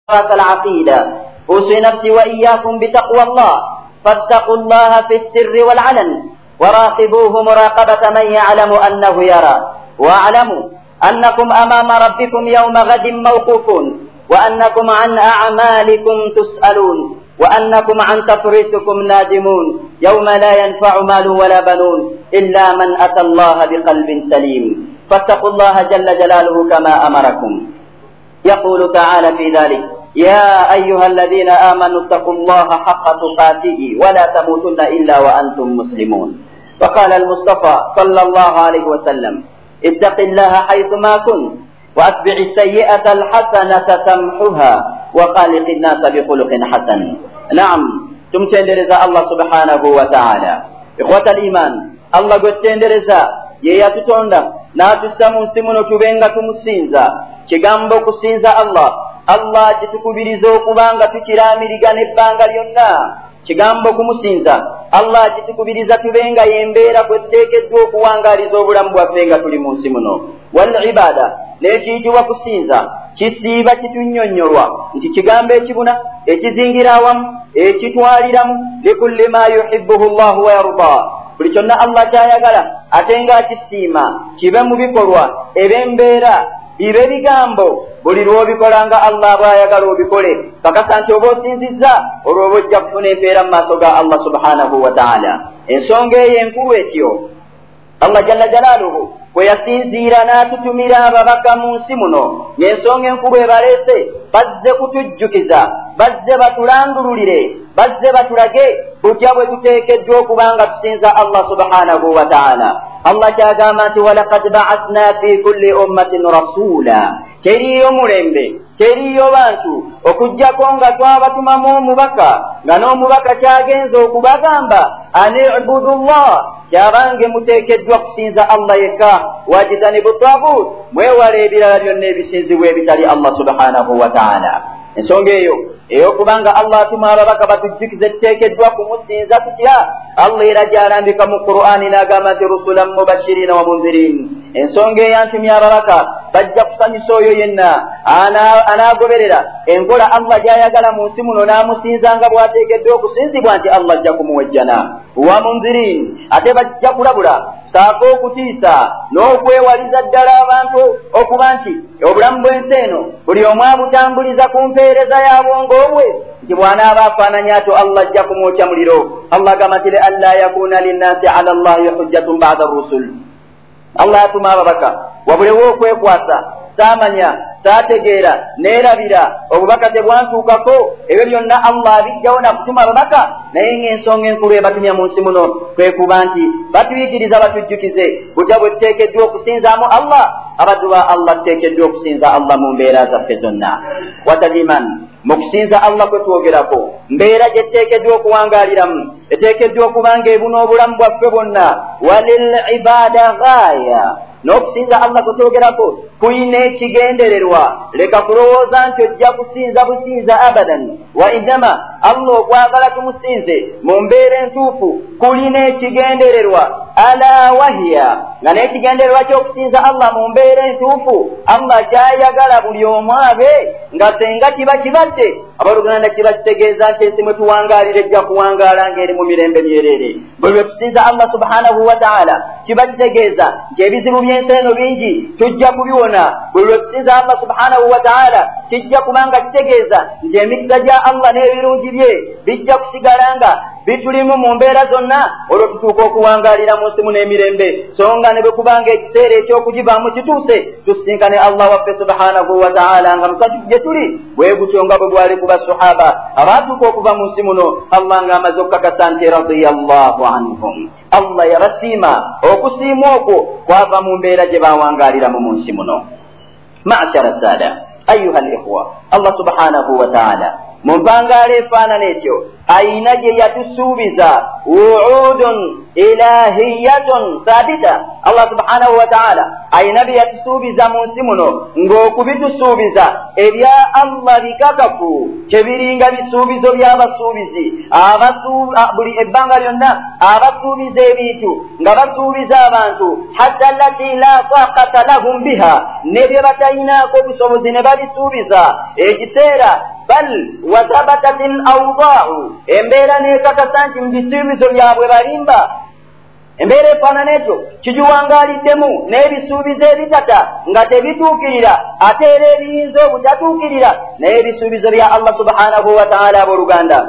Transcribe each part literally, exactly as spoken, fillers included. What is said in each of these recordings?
العقيدة أوصي نفسي وإياكم بتقوى الله فاتقوا الله في السر والعلن وراقبوه مراقبة من يعلم أنه يرى واعلموا أنكم أمام ربكم يوم غد موقوفون وأنكم عن أعمالكم تسألون وأنكم عن تفريطكم نادمون يوم لا ينفع مال ولا بنون إلا من أتى الله بقلب سليم فاتقوا الله جل جلاله كما أمركم. يقول تعالى في ذلك: يا أيها الذين آمنوا اتقوا الله حق تقاته ولا تموتن إلا وأنتم مسلمون. وقال المصطفى صلى الله عليه وسلم: اتق الله حيثما كنت وأتبع السيئة الحسنة تمحها وخالق الناس بخلق حسن. نعم تمتندرز الله سبحانه وتعالى. إخوة الإيمان الله قتندرز yeyatutonda n'atussa mu nsi muno tubenga tumusinza kigambo kusinza allah allah kitukubiriza okubanga tukiramirigana ebbanga lyonna kigambo kumusinza allah kitukubiriza tubenga yembeera kwetuteekeddwa okuwangaaliza obulamu bwaffe nga tuli mu nsi muno. wal ibada n'ekiyitibwa kusinza kisiiba kitunnyonnyolwa nti kigambo ekibuna ekizingira awamu ekitwaliramu likulli ma yuhibbuhu llahu wa yarda, buli kyonna allah kyayagala ate nga akisiima kibe mu bikolwa eb'embeera bibe bigambo buli lw'obikola nga allah bw'ayagala obikole kakasa nti oba osinzizza olwo oba ojja kufuna empeera mu maaso ga allah subhanahu wa ta'ala. ensonga eyo enkulu etyo allah jalla jalaaluhu bwe yasinziira n'atutumira ababaka mu nsi muno ng'ensonga enkulu ebaleese bazze kutujjukiza bazze batulangululire bazze batulage butya bwe tuteekeddwa okubanga tusinza allah subhanahu wa ta'ala. allah kyagamba nti walaqad ba'athna fi kulli ummatin rasula, teriyo mulembe teriyo bantu okujjako nga twabatumamu omubaka nga n'omubaka kyagenza okubagamba ani ibudu llah, kyabange muteekeddwa kusinza allah yekka wajitanibu tagut, mwewala ebirala byonna ebisinzibwa ebitali allah subhanahu wa ta'ala. ensonga eyo ey'okubanga allah atuma ababaka batujjukize tuteekeddwa kumusinza tutya allah era gyalambika mu qur'ani n'agamba nti rusulan mubashirina wa munzirin. ensonga eyantumya ababaka bajja kusanyusa oyo yenna anaagoberera enkola allah gy'ayagala mu nsi muno n'amusinza nga bw'ateekeddwa okusinzibwa nti allah ajja kumuwejjana. wa munzirin, ate bajja kulabula saako okutiisa n'okwewaliza ddala abantu okuba nti obulamu bw'ensi eno buli omu abutambuliza ku mpeereza y'abwongo bwe nti bw'anaaba afaananya atyo allah ajja kumwokya muliro. allah agamba nti alla yakuna linnasi ala llahi hujjatun ba'da rusul. allah atuma ababaka wabulewo okwekwasa saamanya saategeera neerabira obubaka tebwantuukako ebyo byonna allah abijjawo nakutuma ababaka naye ng'ensonga enkulu ebatumya mu nsi muno kwe kuba nti batuyigiriza batujjukize butya bwe tuteekeddwa okusinzaamu allah abaddu ba allah tuteekeddwa okusinza allah mu mbeera zaffe zonna. wataliman mu kusinza allah kwe twogerako mbeera gye tuteekeddwa okuwangaaliramu eteekeddwa okuba nga ebuna obulamu bwaffe bwonna. walil ibada gaaya, n'okusinza allah kwe twogerako kuyina ekigendererwa. leka kulowooza nti ojja kusinza businza abadan, wa innama allah okwagala tumusinze mu mbeera entuufu kulina ekigendererwa. ala wahiya, nga n'ekigendererwa ky'okusinza allah mu mbeera entuufu allah kyayagala buli omu abe nga senga kiba kibadde abaluganda kiba kitegeeza nti ensi mwe tuwangaalira ejja kuwangaala ng'eri mu mirembe myereere. bwe lwe tusinza allah subhanahu wa ta'ala kiba kitegeeza nti ebizibu by'ensi eno bingi tujja kubiwona. bwe lwe tusinza allah subhanahu wa ta'ala kijja kubanga kitegeeza nti emikisa gya allah n'ebirungi bye bijja kusigala nga bitulimu mu mbeera zonna olwo tutuuka okuwangaalira mu nsi muno emirembe. so nga ne bwe kubanga ekiseera eky'okugivaamu kituuse tusisinkane allah waffe subhanahu wa ta'ala nga musatu gye tuli bwe gutyo nga bwe bwali ku basahaba abaatuuka okuva mu nsi muno allah ng'amaze okukakasa nti radiyallahu anhum, allah yabasiima. okusiima okwo kwava mu mbeera gye baawangaaliramu mu nsi muno. ma'shara saada ayuha al-ikhwa, allah subhanahu wa ta'ala mu mpangaala efaanana etyo ayina gye yatusuubiza wuudun ilahiyatun sabita. allah subhanahu wa ta'ala ayina bye yatusuubiza mu nsi muno ng'okubitusuubiza ebya allah bikakafu kyebiringa bisuubizo by'abasuubizi buli ebbanga lyonna abasuubiza ebintu nga basuubiza abantu hatta allati la taqata lahum biha, ne bye batayinaako obusobozi ne babisuubiza ekiseera bal wa thabatat al-awda'u embeera nekakasa nti mu bisuubizo byabwe balimba embeera efaanana ekyo kijuwangaaliddemu n'ebisuubizo ebitata nga tebituukirira ate era ebiyinza obutatuukirira naye ebisuubizo bya Allah subhanahu wa ta'ala abooluganda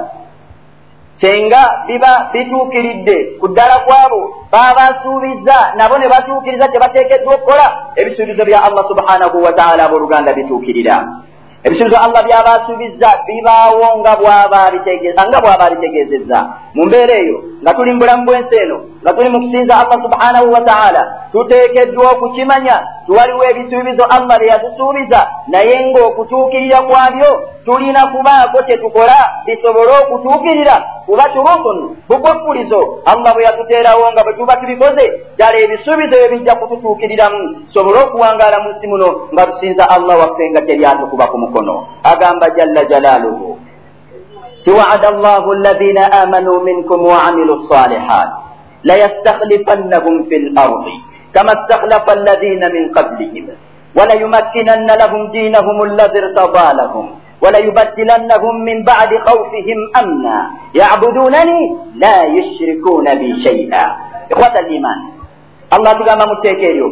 senga biba bituukiridde ku ddala kwabo baba basuubiza nabo ne batuukiriza tebateekeddwa okukola ebisuubizo bya Allah subhanahu wa ta'ala abooluganda bituukirira ebisuubizo Allah byabasuubiza bibaawo nga bw'aba bitegeeza nga bw'aba bitegeezezza mu mbeera eyo nga tuli mu bulamu bw'ensi eno nga tuli mu kusinza Allah subhanahu wa ta'ala tuteekeddwa okukimanya tuwaliwo ebisuubizo Allah bye yatusuubiza naye ng'okutuukirira kwabyo tulina kubaako kye tukola bisobole okutuukirira kuba turutun bukwakkulizo Allah bwe yatuteerawo nga bwe tuba tubikoze ddala ebisuubizo bye bijja kututuukiriramu sobole okuwangaala mu nsi muno nga tusinza Allah waffe nga teryatukuba ku mukono agamba jalla jalaaluhu وعد الله الذين آمنوا منكم وعملوا الصالحات ليستخلفنهم في الأرض كما استخلف الذين من قبلهم وليمكنن لهم دينهم الذي ارتضى لهم وليبدلنهم من بعد خوفهم أمنا يعبدونني لا يشركون بي شيئا إخوة الإيمان الله تقام متكيريو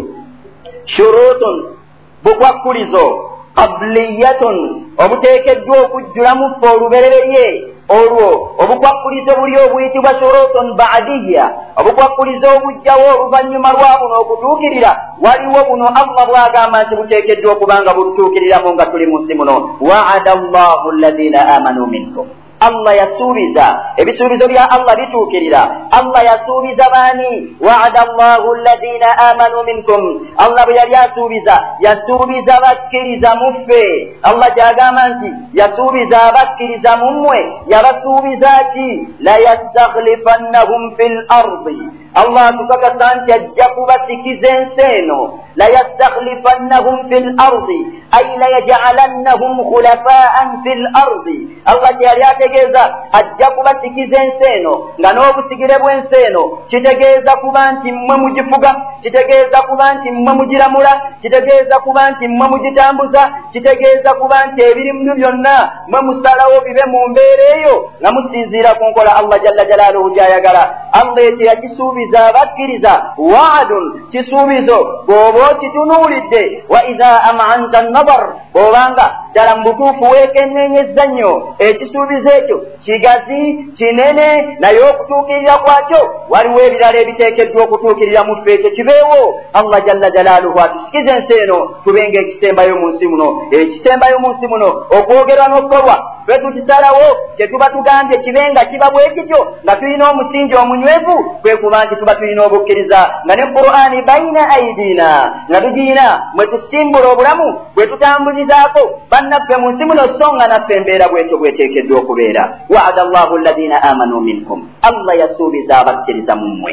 شروط بقوكوليزو qabliyatun obuteekeddwa okujjulamu ffe olubereberye olwo obukwakkulizo buli obuyitibwa shurutun ba'diyya obukwakkulizo obujjawo oluvannyuma lwa buno okutuukirira waliwo buno Allah bw'agamba nti buteekeddwa okubanga butuukiriramu nga tuli mu nsi muno wa'ada Allahu alladhina amanu minkum Allah yasuubiza ebisuubizo bya Allah bituukirira Allah yasuubiza baani wa'ada Allahu alladhina amanu minkum Allah bwe yali asuubiza yasuubiza bakkiriza mu ffe Allah gy'agamba nti yasuubiza abakkiriza mu mmwe yabasuubiza ki la yastakhlifannahum fil ardi Allah tukakasa nti ajja kubasikiza ensi eno la yastakhlifannahum fil ardi ay la yaj'alannahum khulafa'an fil ardi Allah gy'ali ategeeza ajja kubasikiza ensi eno nga n'obusigire bw'ensi eno kitegeeza kuba nti mmwe mugifuga kitegeeza kuba nti mmwe mugiramula kitegeeza kuba nti mmwe mugitambuza kitegeeza kuba nti ebirimu byonna mmwe musalawo bibe mu mbeera eyo nga musinziira ku nkola Allah jalla jalaaluhu gy'ayagala Allah ekyo yakisuubiza abakkiriza wa'adun kisuubizo bw'oba okitunuulidde wa idha am'anta an-nazar bw'obanga ddala mu butuufu weekenneenyezza nnyo ekisuubizo ekyo kigazi kinene naye okutuukirira kwakyo waliwo ebirala ebiteekeddwa okutuukirira mu ffe ekyo kibeewo Allah jalla jalaaluhu atusikize ensi eno tubenga ekisembayo mu nsi muno ekisembayo mu nsi muno okwogerwa n'okukolwa ffe tukisalawo kye tuba tugambye kibenga kiba bwe kityo nga tulina omusingi omunywevu kwe kuba nti tuba tulina obukkiriza nga ne Qur'ani bayina aidina nga tugirina mwe tusimbula obulamu bwe tutambulizaako bannaffe mu nsi muno so nga naffe embeera bwetyo bweteekeddwa okubeera wa'ada Allahu alladhina amanu minkum Allah yasuubiza abakkiriza mu mmwe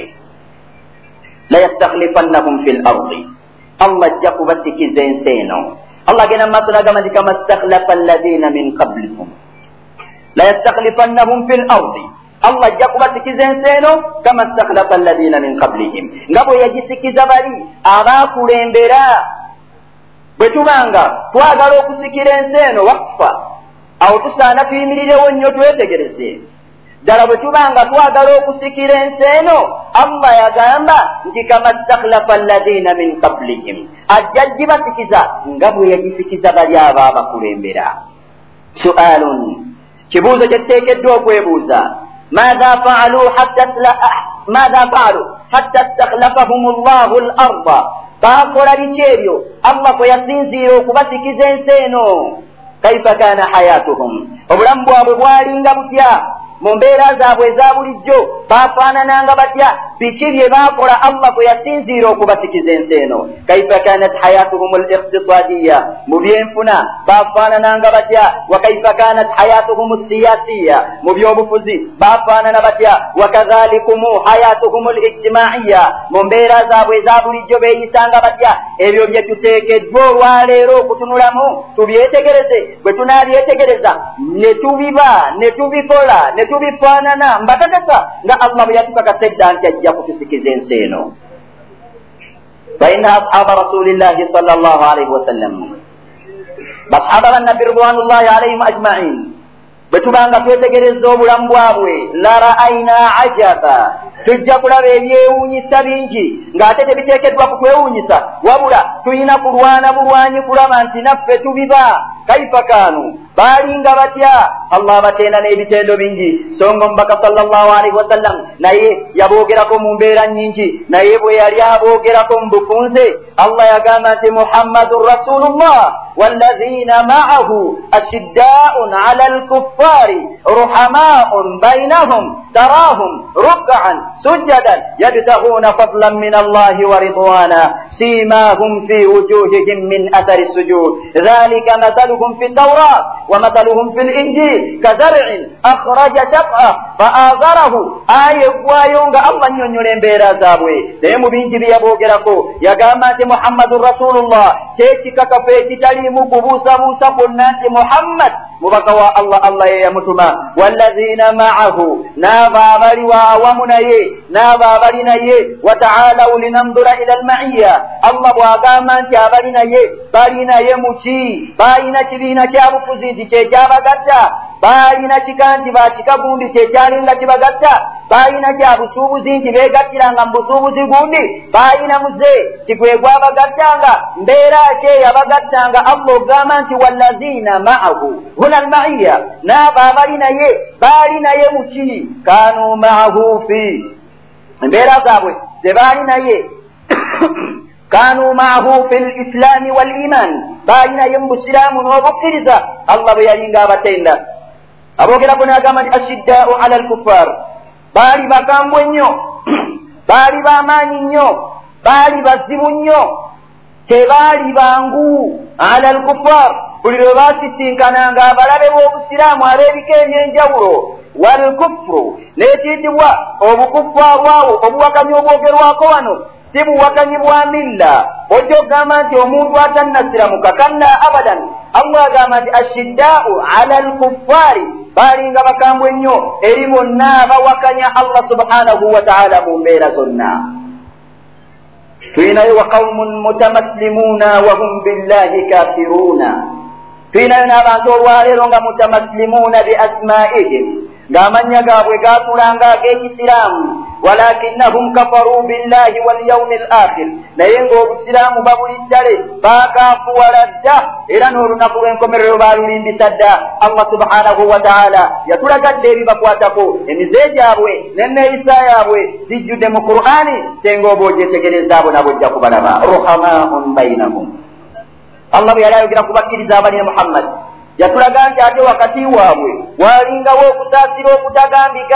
la yastakhlifannahum fil ardi Allah ajja kubasikiza ensi eno Allah gena maaso n'agamba nti kama stakhlafa alladhina min qablikum la yastakhlifannahum fil ardi Allah ajja kubasikiza ensi eno kama stakhlafa alladhina min qablihim nga bwe yagisikiza bali abaakulembera bwe tubanga twagala okusikira ensi eno wakfa awo tusaana tuyimirirewo nnyo twetegereze ddala bwe tubanga twagala okusikira ensi eno Allah yagamba nti kama stakhlafa alladhina min qablihim ajja gibasikiza nga bwe yagisikiza bali abaabakulembera su'alun kibuuzo kyetuteekeddwa okwebuuza ماذا فعلوا حتى ماذا فعلوا حتى استخلفهم الله الأرض bakola biki ebyo Allah kwe yasinziira okubasikiza ensi eno kaifa kana hayatuhum obulamu bwabwe bwalinga butya mu mbeera zaabwe eza bulijjo baafaanananga batya biki bye baakola Allah kwe yasinziira okubasikiza ensi eno kaifa kanat hayatuhum al-iqtisadiyya mu byenfuna baafaanananga batya wa kaifa kanat hayatuhum as-siyasiyya mu byobufuzi baafaanana batya wa kadhalikum hayatuhum al-ijtima'iyya mu mbeera zaabwe eza bulijjo beeyisanga batya ebyo bye tuteekeddwa olwaleero okutunulamu tubyetegereze bwe tunaabyetegereza ne tubiba ne tubikola ne tubifaanana mbatakasa nga Allah bwe yatukakasa edda nti ajja kutusikiza ensi eno fa inna ashaba rasulillahi sallallahu alayhi wa sallam basahaba bannabbi ridwanullahi alaihim ajmain bwe tubanga twetegereza obulamu bwabwe la ra'ayna ajaba tujja kulaba ebyewuunyisa bingi ng'ate tebiteekeddwa ku twewuunyisa wabula tulina kulwana bulwanyi kulaba nti naffe tubiba kaifa kaanu baalinga batya allah bateena n'ebitendo bingi songa omubaka sallallahu alaihi wasallam naye yaboogerako mu mbeera nnyingi naye bwe yali aboogerako mu bufunze allah yagamba nti muhammadun rasulullah wallazina ma'ahu ashiddaa'un 'ala al-kuffari ruhamaa'un bainahum taraahum ruk'an sujjadan yabtaghuna fadlan min allahi wa ridwana simahum fi wujuhihim min athari sujud dhalika mathaluhum fi at-tawrat wa mathaluhum fi al-injil kazar'in akhraja shab'a fa'azarahu ayegwayo nga allah nnyonnyola embeera zaabwe naye mu bingi byeyaboogerako yagamba nti muhammadun rasulullah kyekikakafu ekitaliimu kubuusabuusa kwonna nti muhammad mubaka wa allah allah ye yamutuma wallazina ma'ahu n'abo abali awamu naye n'abo abali naye wata'aalaw linandura ila alma'iya allah bw'agamba nti abali naye bali naye muki baalina kibiina kyabufuzi nti kyekyabagatta baalina kika nti bakikagundi kyekyalinga kibagatta baalina kyabusuubuzi nti beegattiranga mu busuubuzi gundi baalina muze tigwe gwabagattanga mbeera ki eyabagattanga allah ogamba nti wallazina ma'ahu huna alma'iya n'abo abali naye baali naye muki kaanu ma'ahu fi embeera zaabwe zebaali naye kaanu ma'ahu fi lislaami waliman baali naye mu busiraamu n'obukkiriza allah bwe yalinga abatenda aboogerako n'agamba nti ashiddaa'u ala alkuffar baali bakambwe nnyo baali b'amaanyi nnyo baali bazibu nnyo tebaali bangu ala alkuffar buli lwe baasisinkananga abalabe b'obusiraamu ab'ebika eby'enjawulo walkufru n'ekiyitibwa obukuffaaru obuwakanyi obwogerwako wano si buwakanyi bwa milla ojja okugamba nti omuntu atannasiramuka kalla abadan allah agamba nti ashiddaa'u ala alkuffaari baalinga bakambwe ennyo eri bonna abawakanya allah subhanahu wa ta'ala mu mbeera zonna tuyinayo wa qaumun mutamaslimuuna wa hum billahi kafiruuna tuyinayo n'abantu olwaleero nga mutamaslimuuna bi asma'ihim ng'amannya gaabwe gaatulanga ag'ekisiraamu walakinnahum kafaru billahi walyaumi al-akhir naye ng'obusiraamu babuliddale baakaafuwala dda era n'olunaku lw'enkomerero baalulimbisa dda allah subhanahu wa ta'ala yatulagadde ebibakwatako emize gyabwe n'enneeyisa yaabwe zijjudde mu qur'ani senga oba ogyetegereza abo nabo ojja kubalaba ruhamaun bainahum allah bwe yali ayogera ku bakkiriza abalina muhammad yatulaga nti ate wakati waabwe waalingawo okusaasira okutagambika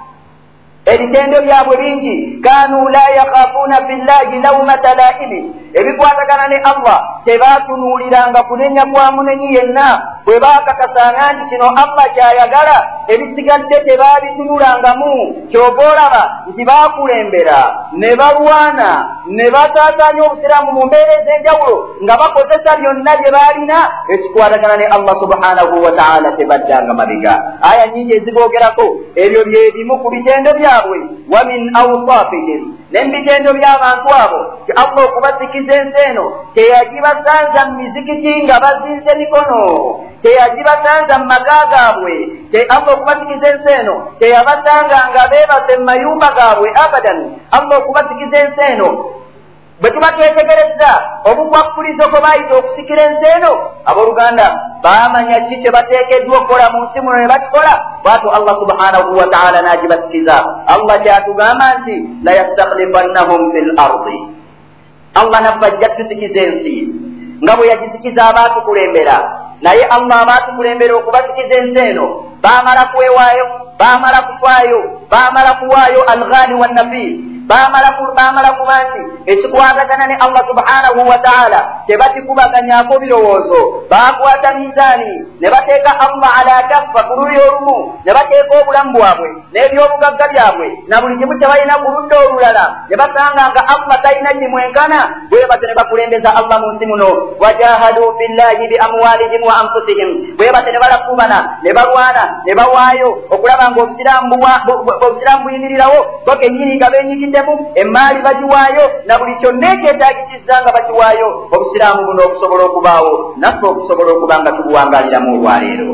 ebitendo byabwe bingi kaanu la yakhafuuna fillahi laumata laimi ebikwatagana ne allah tebaatunuuliranga kunenya kwa munenyi yenna bwe baakakasanga nti kino allah kyayagala ebisigadde tebaabitunulangamu kyova olaba nti baakulembera ne balwana ne basaasaanya obusiraamu mu mbeera ez'enjawulo nga bakozesa byonna bye baalina ekikwatagana ne allah subhanahu wa ta'ala tebaddanga mabega aya nyingi eziboogerako ebyo bye bimu ku bitendo byabwe wa min awsafihim n'ebitendo by'abantu abo ti allah okubasikiza ensi eno teyagibasanza mu mizikiti nga bazinze mikono teyagibasanza mu maka gaabwe te allah okubasikiza ensi eno teyabasanga nga beebase mu mayumba gaabwe abadan allah okubasikiza ensi eno bwe tuba twetegereza obugwakkulizo kwe baayita okusikira ensi eno abooluganda baamanya ki kye bateekeddwa okukola mu nsi muno ne bakikola bwatyo allah subhanahu wa ta'ala n'agibasikiza allah kyatugamba nti layastakhlifannahum fi l ardi allah naffe ajja tusikiza ensi nga bwe yagisikiza abaatukulembera naye allah abaatukulembera okubasikiza ensi eno baamala kwewaayo baamala kufaayo baamala kuwaayo alghali wannafis baamala kuba nti ekikwatagana ne allah subhanahu wa ta'ala tebatikubaganyako birowoozo baakwata mizaani ne bateeka allah ala kaffa ku luuyi olumu ne bateeka obulamu bwabwe n'ebyobugagga byabwe na buli kimu kye balina ku ludda olulala ne basanga nga allah talina kimwenkana bwe batyo ne bakulembeza allah mu nsi muno wajahadu fillahi bi amwalihim wa anfusihim bwe batyo ne balakubana ne balwana ne bawaayo okulaba nga obusiraamu buyimirirawo bo kennyini nga beenyigidde sisitemu emaali bagiwaayo na buli kyonna ekyetaagisiza nga bakiwaayo obusiraamu buno okusobola okubaawo naffe okusobola okuba nga tubuwangaaliramu olwaleero.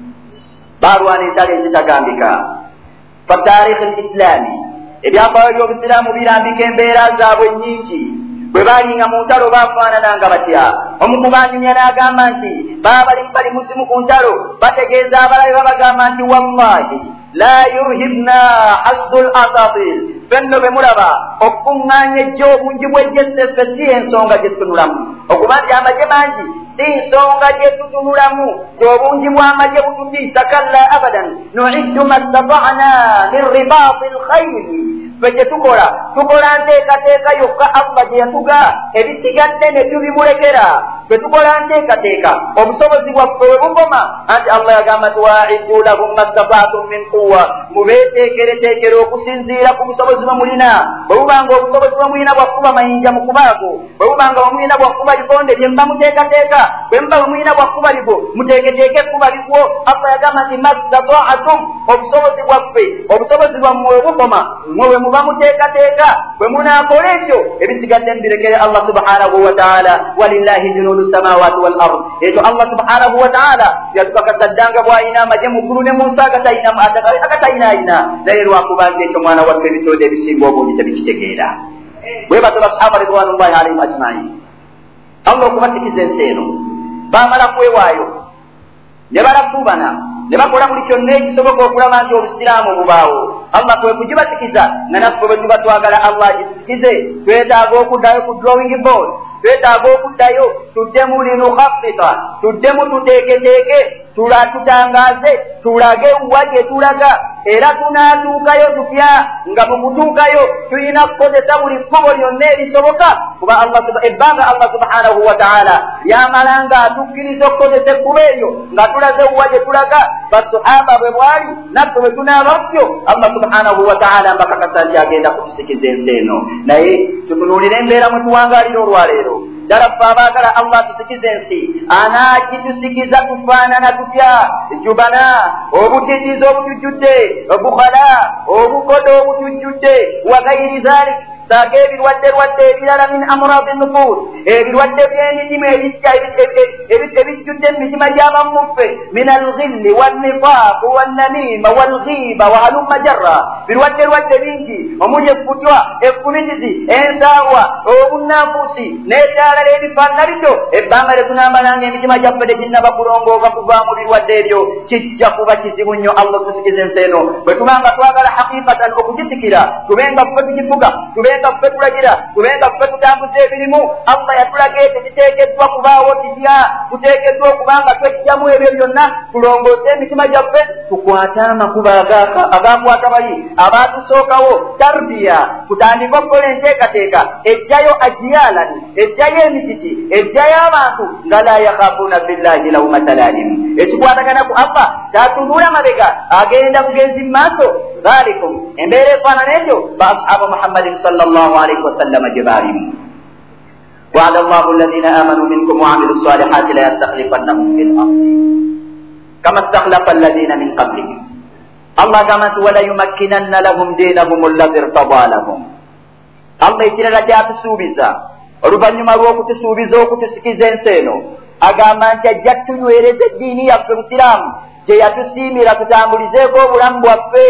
baalwana entalo ezitagambika fa taarikhi lislaami ebyafaayo by'obusiraamu birambika embeera zaabwe nnyingi. bwe baalinga mu ntalo baafaanananga batya? omu kubanyumya n'agamba nti baba bali bali muzimu ku ntalo bategeeza abalabe babagamba nti wallahi la yurhibna hasdul asatil, fenno bwe mulaba okukuŋŋaanya ejjo obungi bw'ejjesseffe si ensonga gye tutunulamu. okuba nti amagye mangi si nsonga gye tutunulamu, gy'obungi bw'amagye bututiisa. kalla abadan nuiddu ma stata'na min ribaati lkhayri, ffe kye tukola tukola nteekateeka yokka allah gye yatuga, ebisigadde ne tubimulekera. ffe tukola nteekateeka obusobozi bwaffe we bukoma, anti allah yagamba nti waiddu lahum ma stata'tum min quwwa, mubeeteekereteekere okusinziira ku busobozi bwe mulina. bwe bubanga obusobozi bwe mulina bwakkuba mayinja mu kubaago, bwe bubanga bwe mulina bwakkuba likonde lye mba muteekateeka, bwe muba bwe mulina bwakkuba ligo muteeketeeke ekkuba ligwo. allah yagamba nti ma stata'tum, obusobozi bwaffe obusobozi bwammwe we bukoma, mwe we muba muteekateeka. bwe munaakola ekyo ebisigadde mubirekere allah subhanahu wa ta'ala. walillahi junuudu samawati wal ard, ekyo allah subhanahu wa ta'ala yatubakasaddanga bw'ayina amagye mu ggulu ne mu nsi agatayina agatayinaayina, naye lwakuba nti ekyo mwana waffe ebitonde ebisinga obungi tebikitegeera. bwe bato basahaba ridwanullahi alaihim ajmain, allah okubatikiza ensi eno baamala kwewaayo ne balafubana ne bakola buli kyonna ekisoboka okulaba nti obusiraamu bubaawo. allah kwe kugibatikiza nga naffe bwe tuba twagala allah agitusikize, twetaaga okuddayo ku drawing board, twetaaga okuddayo tuddemu linukhafita, tuddemu tuteeketeeke, tulatutangaaze, tulage wa gye tulaga, era tunaatuukayo tutya nga mu kutuukayo tulina kukozesa buli kkubo lyonna erisoboka, kuba ebbanga allah subhanahu wa ta'ala lyamalanga atukkiriza okukozesa ekkubo eryo nga tulaze wa gye tulaga. basahaba bwe bwali naffe bwe tunaaba tutyo, allah subhanahu wa ta'ala mbakakasa nti agenda kutusikiza ensi eno. naye tutunuulire embeera mwe tuwangaalira olwaleero. ddala ffe abaagala allah tusikize ensi, anaakitusikiza tufaanana tutya? jubana, obutitizi obutujjudde, obukhala, obukodo obutujjudde, wa gairi dhalik, saako ebirwadde lwadde ebirala min amradi nufus, ebirwadde by'emitima ebijjudde emitima gy'abamuffe, min alghilli wannifaq wannamima walghiba wa halumma jarra, birwadde lwadde bingi omuli ekkutwa, ekkubitizi, ensaawa, obunanfuusi n'eddalala ebifaanana bityo. ebbanga lye tunaamalanga emitima gyaffe teginnaba kulongooka kuva mu birwadde ebyo, kijja kuba kizibu nnyo allah tusikize ensi eno. bwe tubanga twagala haqiqatan okugisikira, tubenga ffe tugifuga, tubenga ffe tulagira, tubenga ffe tutambuza ebirimu allah yatulaga ekyo kiteekeddwa kubaawo kitya. tuteekeddwa okubanga twekijjamu ebyo byonna, tulongoose emitima gyaffe, tukwate amakuba agakwata bali abaatusookawo, tarbiya, tutandika okukola enteekateeka ejjayo ajiyalani, ejjayo emititi, ejjayo abantu nga la yakhafuuna billahi lawmata laim. ekikwatagana ku allah tatunula mabega, agenda bugenzi mu maaso. dhalikum, embeera efaanana ekyo ba ashaaba muhammadin sallallahu alaihi wasallama gye baalimu. وعد الله الذين آمنوا منكم وعملوا الصالحات لا يستخلفنهم في الأرض كما استخلف الذين من قبلهم. الله قالت ولا يمكنن لهم دينهم الذي ارتضى لهم. الله ekirala kyatusuubiza oluvannyuma lw'okutusuubiza okutusikiza ensi eno, agamba nti ajja tunywereza eddiini yaffe busiraamu gye yatusiimira tutambulizeeko obulamu bwaffe.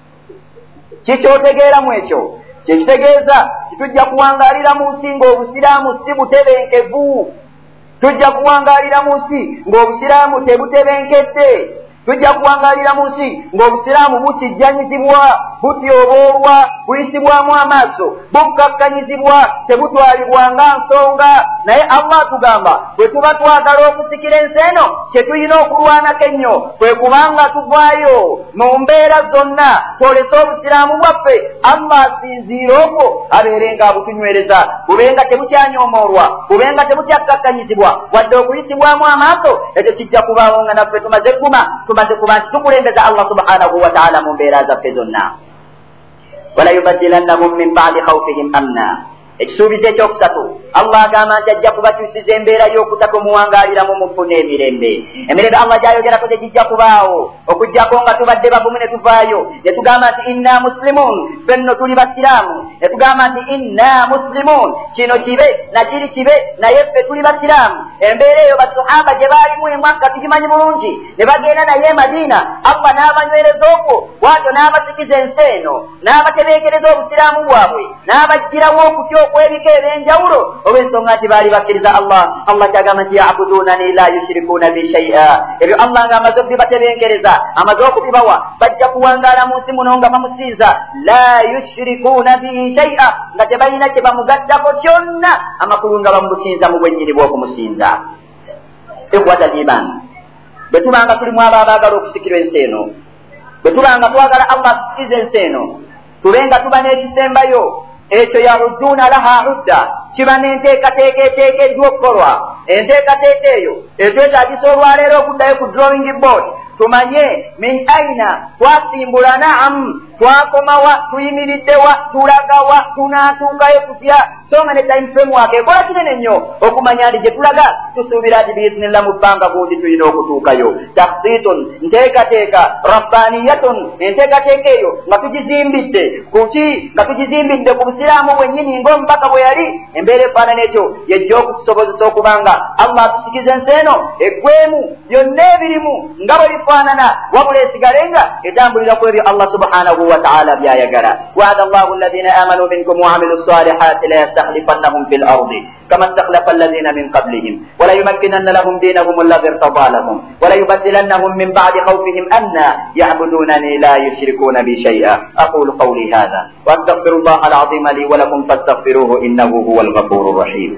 kikyotegeeramu ekyo kyekitegeeza titujja kuwangaalira mu nsi ng'obusiraamu si butebenkevu, tujja kuwangaalira mu nsi ng'obusiraamu tebutebenkedde, tujja kuwangaalira mu nsi ng'obusiraamu bukijjanyizibwa, butyoboolwa, buyisibwamu amaaso, bukkakkanyizibwa, tebutwalibwanga nsonga. naye allah tugamba bwe tuba twagala okusikira ensi eno, kye tulina okulwanako ennyo kwe kubanga tuvaayo mu mbeera zonna twolese obusiraamu bwaffe, allah asinziira okwo abeere nga abutunywereza, bubenga tebukyanyomoolwa, bubenga tebukyakkanyizibwa wadde okuyisibwamu amaaso. ekyo kijja kubaawo nga naffe tumaze gguma, tumaze kuba nti tukulembeza allah subhanahu wa ta'ala mu mbeera zaffe zonna. wala yubaddilannahum min ba'di khawfihim amna, ekisuubizo ekyokusatu Allah agamba nti ajja kubatuusiza embeera y'okutaka omuwangaaliramu mufune emirembe. Emirembe Allah gy'ayogerako tegijja kubaawo okuggyako nga tubadde bavumu ne tuvaayo ne tugamba nti inna muslimun, fenno tuli basiraamu, ne tugamba nti inna muslimun, kino kibe nakiri kibe naye ffe tuli basiraamu. Embeera eyo basahaba gye baalimu emwaka tugimanyi bulungi, ne bagenda naye Madiina, Allah n'abanywereza okwo bw'atyo n'abasikiza ensi eno n'abatebeekereza obusiraamu bwabwe n'abagirawo okutya okwebika eb'enjawulo olw'ensonga nti baali bakkiriza Allah. Allah kyagamba nti ya'budunani la yushrikuuna bi shay'a, ebyo Allah ng'amaze okubibatebenkereza amaze okubibawa bajja kuwangaala mu nsi muno nga bamusinza la yushrikuuna bi shay'a, nga tebalina kye bamugattako kyonna amakulu nga bamusinza mu bwennyini bw'okumusinza. Ekwata liimaani bwe tubanga tulimu abo abaagala okusikirwa ensi eno, bwe tubanga twagala Allah tusikize ensi eno, tubenga tuba n'ekisembayo ekyo yarudduuna laha udda, kiba n'enteekateeka eteekeddwa okukolwa. Enteekateeka eyo etwetaagisa olwaleero okuddayo ku drawing board tumanye min aina twasimbula, naamu twakomawa, tuyimiriddewa, tulagawa, tunaatuukayo tutya. Songa ne time framework ekola kinene nnyo okumanya nti gye tulaga tusuubira nti biisinillah mu bbanga gundi tulina okutuukayo. Takhsitun, nteekateeka, rabbaniyatun, enteekateeka eyo nga tugizimbidde kuki? Nga tugizimbidde ku busiraamu bwennyini ng'omubaka bwe yali. Embeera efaanana etyo yejja okutusobozesa okubanga Allah atusikiza ensi eno eggwemu byonna ebirimu nga bwe bifaanana, wabula esigalenga etambulira ku ebyo Allah subhanahu wa ta'ala byayagala. Wa'ada Allahu alladhina amanu minkum wa 'amilu salihati la yastakhlifannahum fil ardi kama istakhlafa alladhina min qablihim wa la yumakkinanna lahum dinahum alladhi irtada lahum wa la yubaddilannahum min ba'di khawfihim anna ya'budunani la yushrikuna bi shay'a. aqulu qawli hadha wa astaghfirullaha al-'azima li wa lakum fastaghfiruhu innahu huwal ghafurur rahim.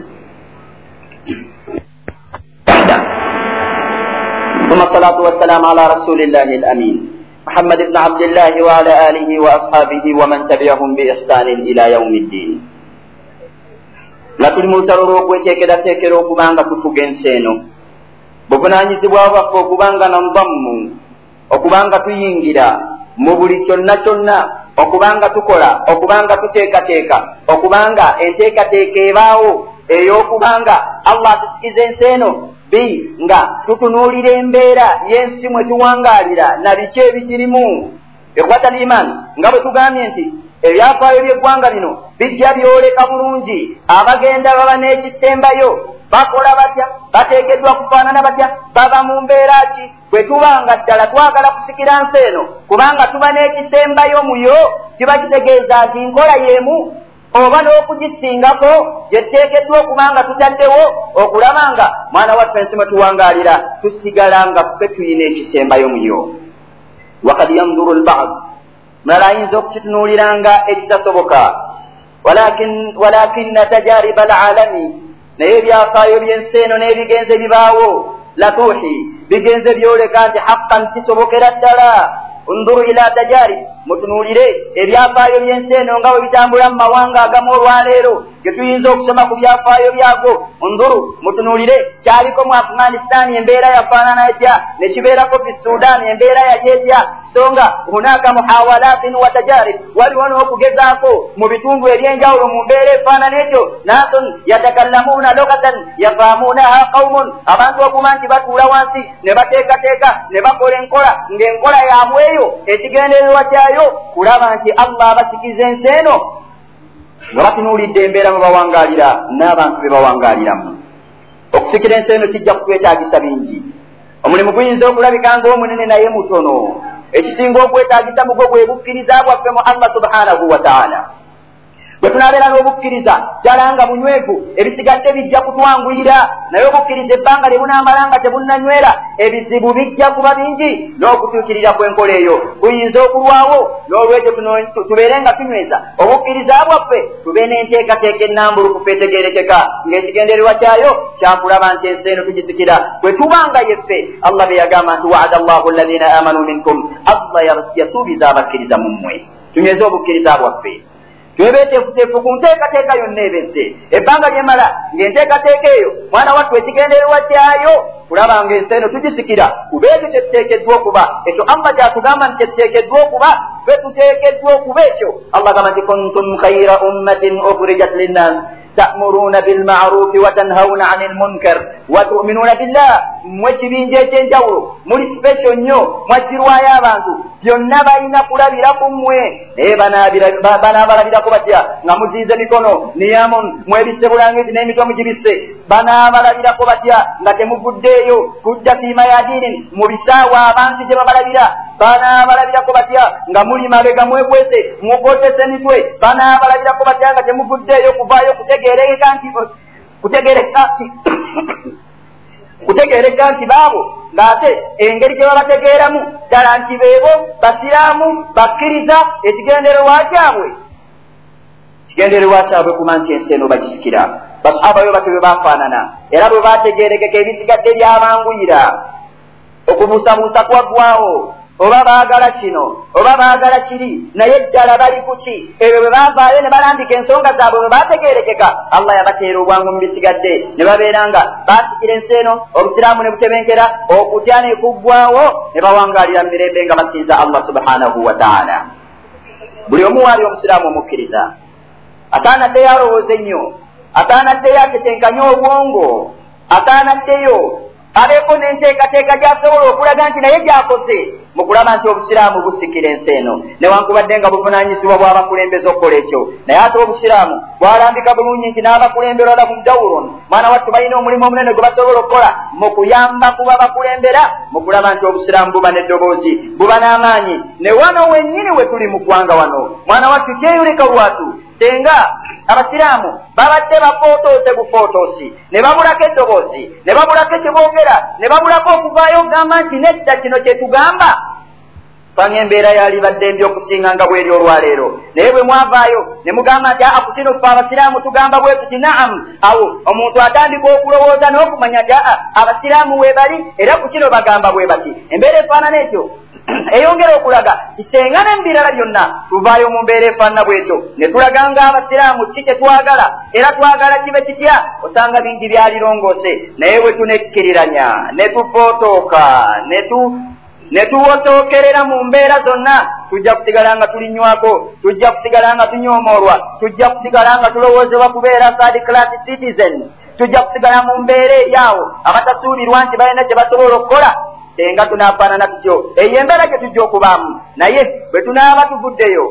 ثم الصلاة والسلام على رسول الله الأمين محمد بن عبد الله وعلى آله وأصحابه ومن تبعهم بإحسان إلى يوم الدين. Latuli mulutalo lw'okweteekerateekera okubanga tufuga ensi eno, buvunaanyizibwa bwaffe okubanga namuvammu, okubanga tuyingira mu buli kyonna kyonna, okubanga tukola, okubanga tuteekateeka, okubanga enteekateeka ebaawo ey'okubanga Allah tusikiza ensi eno bi nga tutunuulira embeera y'ensi mwe tuwangaalira na biki ebigirimu. Ekwata liimaani nga bwe tugambye nti ebyafaayo by'eggwanga lino bijja byoleka bulungi. Abagenda baba n'ekisembayo bakola batya, bateekeddwa kufaanana batya, baba mu mbeera ki? Bwe tubanga ddala twagala kusikira nsi eno kubanga tuba n'ekisembayo muyo, kiba kitegeeza nti nkola y'emu oba n'okugisingako gyeteekeddwa okubanga tutaddewo okulabanga mwana waffe ensi mwe tuwangaalira tusigala nga ffe tulina ekisembayo muyo. Wakad yanzuru al-ba'd, mulala ayinza okukitunuuliranga ekitasoboka, walakin walakinna tajariba al-alami, naye ebyafaayo by'ensi eno n'ebigenze bibaawo latuuhi, bigenze byoleka nti haqqan kisobokera ddala. Unduru ila tajarib, mutunuulire ebyafaayo by'ensi eno nga bwe bitambula mu mawanga agamu olwaleero ge tuyinza okusoma ku byafaayo byago. Unduru, mutunuulire kyaliko mu Afghanistan embeera yafaanana etya, ne kibeerako fi Sudan embeera yagyetya. Songa hunaka muhawalatin wa tajarib, waliwo n'okugezaako mu bitundu eby'enjawulo mu mbeera efaanana etyo. Nasun yatakallamuuna lokatan yafaamuunaha qawmun, abantu okuma nti batuula wansi ne bateekateeka ne bakola enkola ng'enkola yaabwe eyo ekigendererwa kyayo kulaba nti Allah abasikiza ensi eno nga batunuulidde embeera mwe bawangaalira n'abantu be bawangaaliramu. Okusikira ensi eno kijja kutwetaagisa bingi. Omulimu guyinza okulabika ng'omunene naye mutono. Ekisinga okwetaagisa mugwo bwe bukkiriza bwaffe mu Allah subhanahu wa ta'ala. Bwe tunaabeera n'obukkiriza ddala nga bunywevu, ebisigadde bijja kutwanguyira, naye obukkiriza ebbanga lye bunaamala nga tebunnanywera, ebizibu bijja kuba bingi, n'okutuukirira kw'enkola eyo kuyinza okulwawo. N'olwekyo tubeere nga tunyweza obukkiriza bwaffe, tube n'enteekateeka ennambulukufu etegeerekeka, ng'ekigendererwa kyayo kyakulaba nti ensi eno tugisikira bwe tubanga yeffe Allah be yagamba nti wa'ada Allahu alladhina amanu minkum, Allah yasuubiza abakkiriza mu mmwe. Tunyweze obukkiriza bwaffe, twebeeteefuteefu ku nteekateeka yonna ebezze. Ebbanga lyemala ng'enteekateeka eyo mwana wattu ekigendererwa kyayo kulaba ng'ensi eno tugisikira kuba ekyo kyetuteekeddwa okuba. Ekyo Allah gy'atugamba nti kyetuteekeddwa okuba, ffe tuteekeddwa okuba ekyo. Allah gamba nti kuntum khayra ummatin ukhrijat linnas ta'muruna bil ma'ruf wa tanhauna 'anil munkar wa tu'minuna billah mwekibinje ekyenjawulo muli special nnyo mwakirwayo abantu byonna balina kulabira ku mmwe naye banaabalabirako batya nga muziize mikono niyamun mwebisse bulangiti n'emitwe mugibisse banaabalabirako batya nga temuvuddeeyo kujja fiima ya diini mu bisaawa abantu gye babalabira banaabalabirako batya nga muli mabega mwekwese mukotese emitwe banaabalabirako batya nga temuvuddeeyo kuvaayo kutegeereka nti kutegeereka nti kutegeereka nti baabo ng'ate engeri gye babategeeramu ddala nti beebo basiraamu bakkiriza ekigendererwa kyabwe ekigendererwa kyabwe kuba nti ensi eno bagisikira basahaba yo batyo bwe bafaanana era bwe bategeerekeka ebisigadde byabanguyira okubuusabuusa kwaggwawo oba baagala kino oba baagala kiri naye ddala bali ku ki ebyo bwe baavaayo ne balambika ensonga zaabwe bwe bategeerekeka allah yabateera obwangu mu bisigadde ne babeera nga baasikira ensi eno obusiraamu ne butebenkera okutya ne kuggwawo ne bawangaalira mu mirembe nga basinza allah subhanahu wa taala buli omu waali omusiraamu omukkiriza ataanaddeyo alowooze nnyo ataanaddeyo atetenkanye obwongo ataanaddeyo abeeko n'enteekateeka gy'asobola okulaga nti naye gy'akoze mu kulaba nti obusiraamu busikira ensi eno newankubadde nga buvunaanyizibwa bw'abakulembeze okukola ekyo naye ate obusiraamu bwalambika bulungi nti n'abakulembera ola mu dawulon mwana wattu balina omulimu omunene gwe basobola okukola mu kuyamba kuba bakulembera mu kulaba nti obusiraamu buba n'eddoboozi buba n'amaanyi ne wano wennyini we tuli mu ggwanga wano mwana wattu kyeyulika lwatu senga abasiraamu babadde bafootoose bufootosi ne babulako eddoboozi ne babulako ekiboogera ne babulako okuvaayo okugamba nti nedda kino kye tugamba sanga embeera yali badde mbi okusinga nga bweri olwaleero naye bwe mwavaayo ne mugamba nti aa ku kino ffe abasiraamu tugamba bwe tuti naamu awo omuntu atandika okulowooza n'okumanya nti aa abasiraamu we bali era ku kino bagamba bwe bati embeera efaanana etyo eyongera okulaga kisenga n'embirala byonna tuvaayo mu mbeera efaanana bwetyo ne tulaga nga abasiraamu ki kyetwagala era twagala kibe kitya osanga bingi byalirongoose naye bwe tunekkiriranya ne tufootooka ne tu ne tuwotookerera mu mbeera zonna tujja kusigala nga tulinywako tujja kusigala nga tunyoomoolwa tujja kusigala nga tulowoozebwa kubeera third class citizen tujja kusigala mu mbeera eryawo abatasuubirwa nti balina kye basobola okukola senga tunaafaanana tutyo eyo embeera gye tujja okubaamu naye bwe tunaaba tuvuddeyo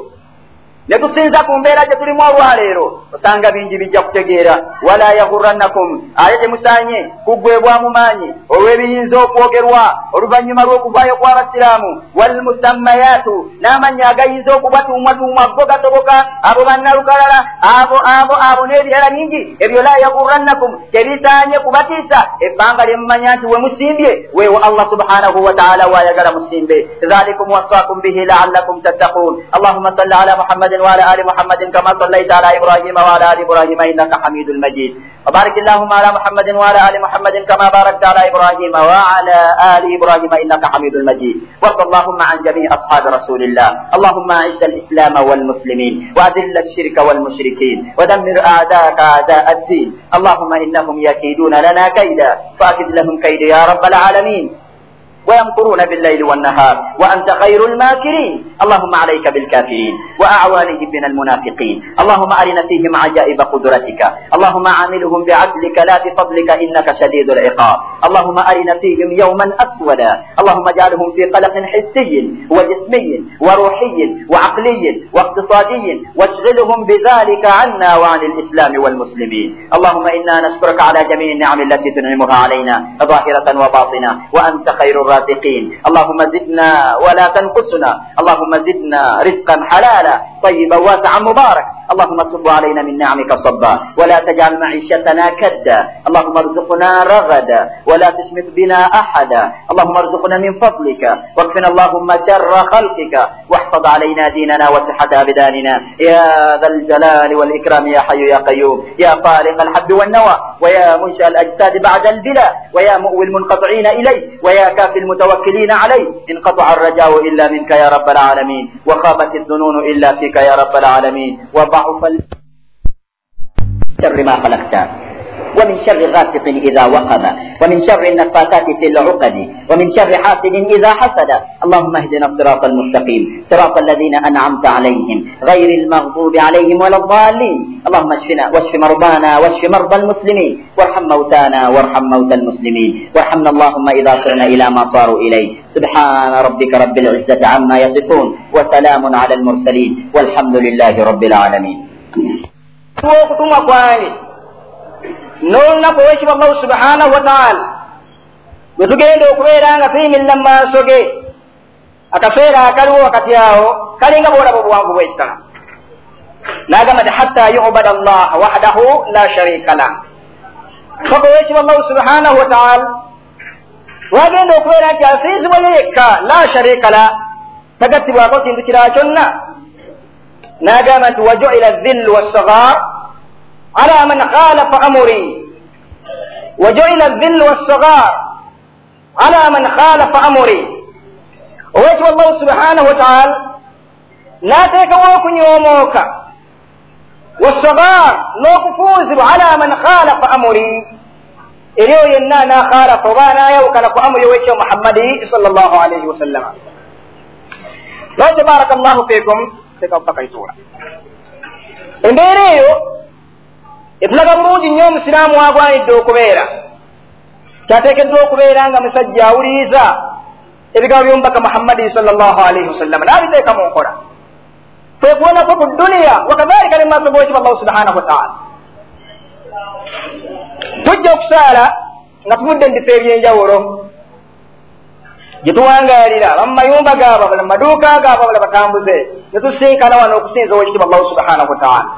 ne tusinza ku mbeera gye tulimu olwaleero osanga bingi bijja kutegeera wala yagurrannakum ate temusaanye kuggwebwamu maanyi olw'ebiyinza okwogerwa oluvannyuma lw'okuvaayo kw'abasiraamu walmusammayaatu n'amannya agayinza okubatuumwatuumwa go gasoboka abo bannalukalala abo abo abo n'ebirala bingi ebyo la yagurrannakum tebisaanye kubatiisa ebbanga lye mumanya nti we musimbye weewo allah subhanahu wa taala waayagala musimbe dhalikum wasaakum bihi la'allakum tattaquun allahumma salli ala muhammadin وعلى آل محمد كما صليت على إبراهيم وعلى آل إبراهيم إنك حميد مجيد وبارك اللهم على محمد وعلى آل محمد كما باركت على إبراهيم وعلى آل إبراهيم إنك حميد مجيد وارض اللهم عن جميع أصحاب رسول الله اللهم أعز الإسلام والمسلمين وأذل الشرك والمشركين ودمر أعداءك أعداء الدين اللهم إنهم يكيدون لنا كيدا فأكد لهم كيد يا رب العالمين ويمكرون بالليل والنهار وأنت خير الماكرين اللهم عليك بالكافرين وأعوانهم من المنافقين اللهم أرنا فيهم عجائب قدرتك اللهم عاملهم بعدلك لا بفضلك إنك شديد العقاب اللهم أرنا فيهم يوما أسودا اللهم اجعلهم في قلق حسي وجسمي وروحي وعقلي واقتصادي واشغلهم بذلك عنا وعن الإسلام والمسلمين اللهم إنا نشكرك على جميع النعم التي تنعمها علينا ظاهرة وباطنة وأنت خير الرازقين اللهم زدنا ولا تنقصنا اللهم زدنا رزقا حلالا طيبا واسعا مبارك اللهم صب علينا من نعمك صبا ولا تجعل معيشتنا كدا اللهم ارزقنا رغدا ولا تشمت بنا أحدا اللهم ارزقنا من فضلك واكفنا اللهم شر خلقك واحفظ علينا ديننا وصحة أبداننا يا ذا الجلال والإكرام يا حي يا قيوم يا خالق الحب والنوى ويا منشأ الأجساد بعد البلا ويا مؤوي المنقطعين إليه ويا كافي المتوكلين عليه انقطع الرجاء إلا منك يا رب العالمين وخابت الظنون إلا فيك يا رب العالمين وضعف شر ما خلقت ومن شر غاسق إذا وقب ومن شر النفاثات في العقد ومن شر حاسد إذا حسد اللهم اهدنا الصراط المستقيم صراط الذين أنعمت عليهم غير المغضوب عليهم ولا الضالين اللهم اشفنا واشف مرضانا واشف مرضى المسلمين وارحم موتانا وارحم موتى المسلمين وارحمنا اللهم إذا صرنا إلى ما صاروا إليه سبحان ربك رب العزة عما يصفون وسلام على المرسلين والحمد لله رب العالمين. nolna ko wechi Allah subhanahu wa ta'ala wetugenda okubeera nga tuyimilira mu maaso ge akaseera akaliwo wakati awo kalinga bwolaba obuwanvu bw'ekitala n'agamba nti hatta yu'bada Allah wahdahu la sharika lah soko wechi Allah subhanahu wa ta'ala wagenda okubeera nti asiizibwa ye yekka la sharika lah tagattibwako kintu kirala kyonna n'agamba nti waju'ila dhillu wassaghar على من خالف أمري وجعل الذل والصغار على من خالف أمري ويجب الله سبحانه وتعالى لا تكوك يومك والصغار لو كفوز على من خالف أمري إليو ينانا خالف وانا يوكلك أمري ويجب محمد صلى الله عليه وسلم لو تبارك الله فيكم تكوك كيسورة إنبيريو etulaga bulungi nnyo omusiraamu agwanidde okubeera kyateekeddwa okubeera nga musajja awuliriza ebigambo by'omubaka Muhammadi sallallahu alaihi wasallam n'abiteeka mu nkola twekuwonako ku dduniya wakadhalika ne mu maaso g'ekyo Allah subhanahu wa ta'ala. Tujja okusaala nga tuvudde mu bifo eby'enjawulo gye tuwangaalira abamu mayumba gaabo abala mu maduuka gaabo abala batambuze ne tusinkana wano okusinza ow'ekitiibwa Allah subhanahu wa ta'ala.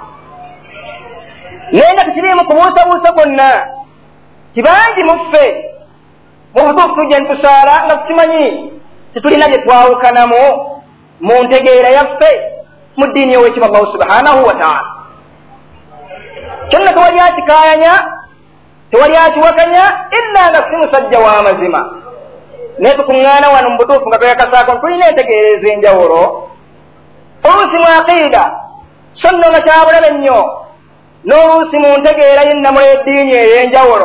naye nga tekiriimu kubuusabuusa kwonna kibangi muffe mu butuufu tujja nitusaala nga tukimanyi titulina bye twawukanamu mu ntegeera yaffe mu ddiini y'owekitiibwa Allah subhanahu wa ta'ala. kyonna tewali akikaayanya tewali akiwakanya illa nga si musajja w'amazima naye tukuŋŋaana wano mu butuufu nga tweyakasaako tulina entegeera ez'enjawulo oluusi mu aqiida so nno nga kyabulabe nnyo n'oluusi mu ntegeera y'ennamula y'eddiini ey'enjawulo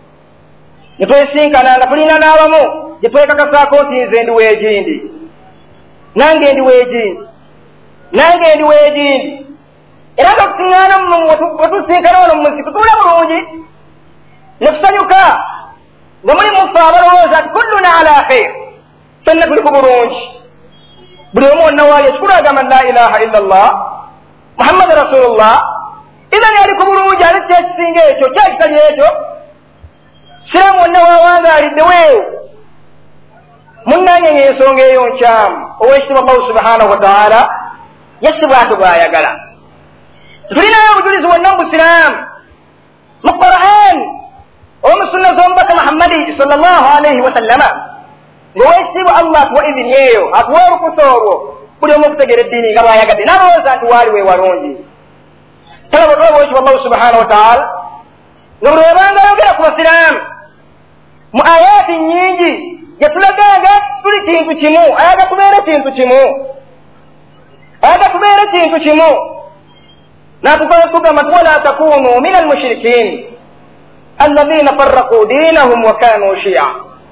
ne twesinkana nga tulina n'abamu gye twekakasaako nti nze ndi weegindi nange ndi weegindi nange ndi weegindi era nga tusiŋŋaana wetusinkana wano mu muziku tuwula bulungi ne tusanyuka nga muli muffe abalowooza nti kulluna ala khair fenna tuli ku bulungi buli omu wonna waali ekikulu agamba la ilaha illa allah muhammadu rasulullah idani ali ku bulungi ali kyekisinga ekyo kyakitali ekyo siraamu wonna waawangaalidde weewo munnange ng'ensonga eyo nkyamu ow'ekitiibwa Allah subhanahu wa ta'ala yasibwatu bw'ayagala tulinayo obujulizi wonna mu busiraamu mu Qur'an omu sunna z'omubaka Muhammadi sallallahu alaihi wa sallama ng'ow'ekitiibwa Allah atuwa idini eyo atuwa olukusa olwo buli omu okutegera eddiini nga bw'ayagadde n'alowooza nti waali we walungi talaba tulaba ow'ekitiibwa Allah subhanahu wa ta'ala nga buli webanga ayogera ku basiraamu mu ayaati nnyingi yatulaganga tuli kintu kimu ayaga tubeere kintu kimu ayaga tubeere kintu kimu natugamba ti wala takunu min almushrikin alladhina farraqu dinahum wa kanu shia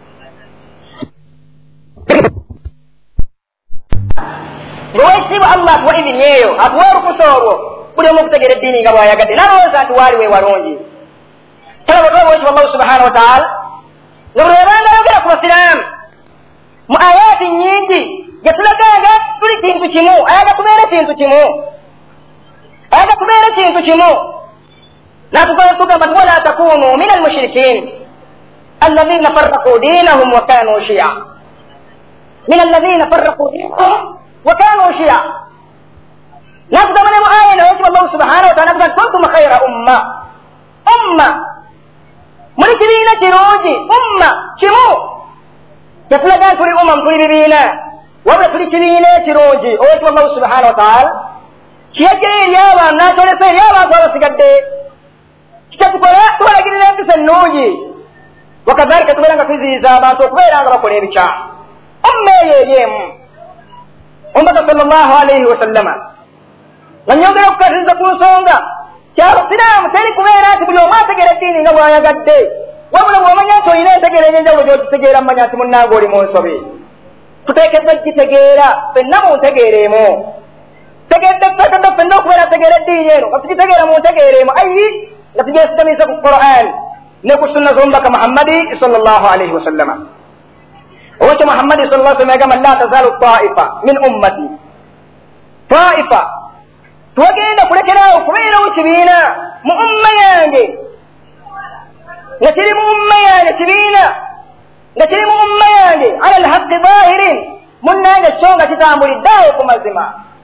ng'owekitiibwa Allah atuwa idini eyo atuwa olukusa olwo buli omu okutegera eddiini nga bw'ayagadde n'alowooza nti waali we walungi talaba tulaba owekitiibwa Allah subhanahu wa ta'ala nga buli webanga ayogera ku basiraamu mu ayaati nnyingi gye tulaganga tuli kintu kimu ayaga tubeere kintu kimu ayaga tubeere kintu kimu natugamba ti wala takunu min almushrikin alladhina farraqu dinahum wa kanu shia min alladhina farraqu dinahum wa kanu shia natugamba ne mu aya eno owekitiibwa Allah subhanahu wa ta'ala nakuga kuntum khayra umma umma muli kibiina kirungi umma kimu tetulaga tuli umma tuli bibiina wabula tuli kibiina ekirungi owekitiibwa Allah subhanahu wa ta'ala kiyajjayo eri abantu n'akyolesa eri abantu abasigadde kitetukola tubalagirira empisa ennungi wakadhalika tubeera nga tuziyiza abantu okubeera nga bakola ebikyamu umma eyo eri emu omubaka sallallahu alaihi wasallama nga nyongera okukatiriza ku nsonga kyabusiraamu teri kubeera nti buli omu ategeera eddiini nga bw'ayagadde wabula bw'omanya nti olina entegeera enyenjawulo gy'okitegeera mumanya nti munnange oli mu nsobi tuteekeddwa gitegeera ffenna mu ntegeereemu tegedde tuteekeddwa ffenna okubeera tegeera eddiini eno nga tugitegeera mu ntegeereemu ayi nga tugyesigamisa ku Qur'an ne ku sunna z'omubaka Muhammadi sallallahu alaihi wasallama owekyo Muhammadi sallallahu alaihi wasallam yagamba la tazalu taifa min ummati taifa twagenda kulekeraawo kubeerawo kibiina mu umma yange nga kiri mu umma yange kibiina nga kiri mu umma yange ala alhaqi zahirin munnange kyo nga kitambuliddeawo ku mazima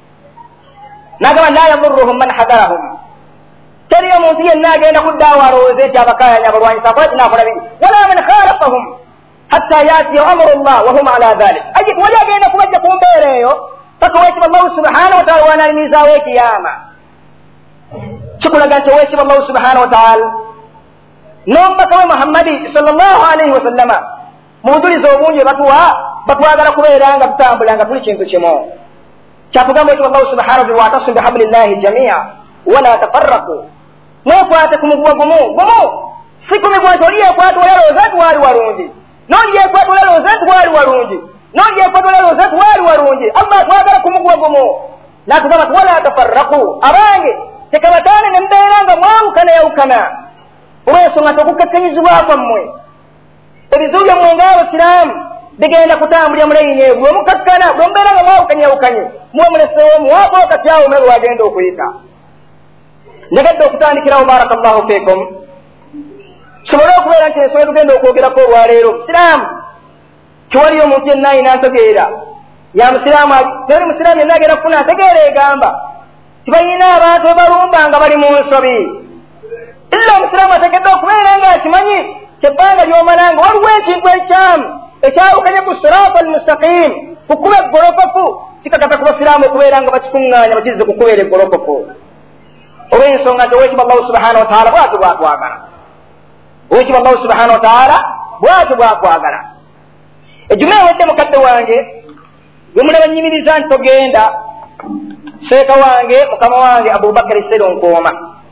nagamba la yadurruhum man hadarahum teri omuntu yenna agenda kuddaawo alowooze nti abakayanya abalwanyisa akola kinakola bibi wala man khalafahum hatta yatiya amru llah wahum ala dhalik aji wali agenda kubajja ku mbeera eyo paka owekitiibwa allahu subhanahu wataala wanaalimizaawo ekiyama kikulaga nti owekitiibwa allahu subhanahu wataala n'omubaka we Muhammadi sallallahu alaihi wasallama mu bujulizi obungi batuwa batwagala kubeera nga tutambula nga tuli kintu kimu kyatugamba owekitiibwa allahu subhanahu wa wa'tasimu bihablillahi jamia wala tafarraku mwekwate ku muguwa gumu gumu si ku miguwa nti oliyekwata oyalooza nti waali walungi nonjekwata oyalooza nti waali walungi nonjekwata oyalooza nti waali walungi allah twagala ku muguwa gumu natugamba ti wala tafarraku abange tekabataane ne mbeera nga mwawukana yawukana olwensonga tokukkakkanyizibwa kwammwe ebizibu byammwe ng'abasiraamu bigenda kutambulira mulayini eyo buli omukakkana buli omubeera nga mwawukanye yawukanye muwe mulesewo muwaako katyawo mwe bwagenda okuyita njagadde okutandikirawo barakallahu fikum sobole okubeera nti ensonga tugenda okwogerako olwaleero musiraamu kiwaliyo omuntu yenna ayina ntegeera ya musiraamu teri musiraamu yenna agenda kufuna ntegeera egamba tibalina abantu bebalumba nga bali mu nsobi illa omusiraamu ateekeddwa okubeera nga akimanyi kyebbanga lyomalanga waliwo ekintu ekyamu ekyawukanye ku sirata almustaqim kukuba eggolokofu kikakata ku basiraamu okubeera nga bakikuŋŋaanya bakizze kukubeera eggolokofu olw'ensonga nti owekitiibwa allahu subhanahu wataala bwatyo bwakwagala owekitiibwa allahu subhanahu wataala bwatyo bwakwagala ejjuma ewedde mukadde wange bwemulaba nnyimiriza nti togenda seeka wange mukama wange abubakari sero nkooma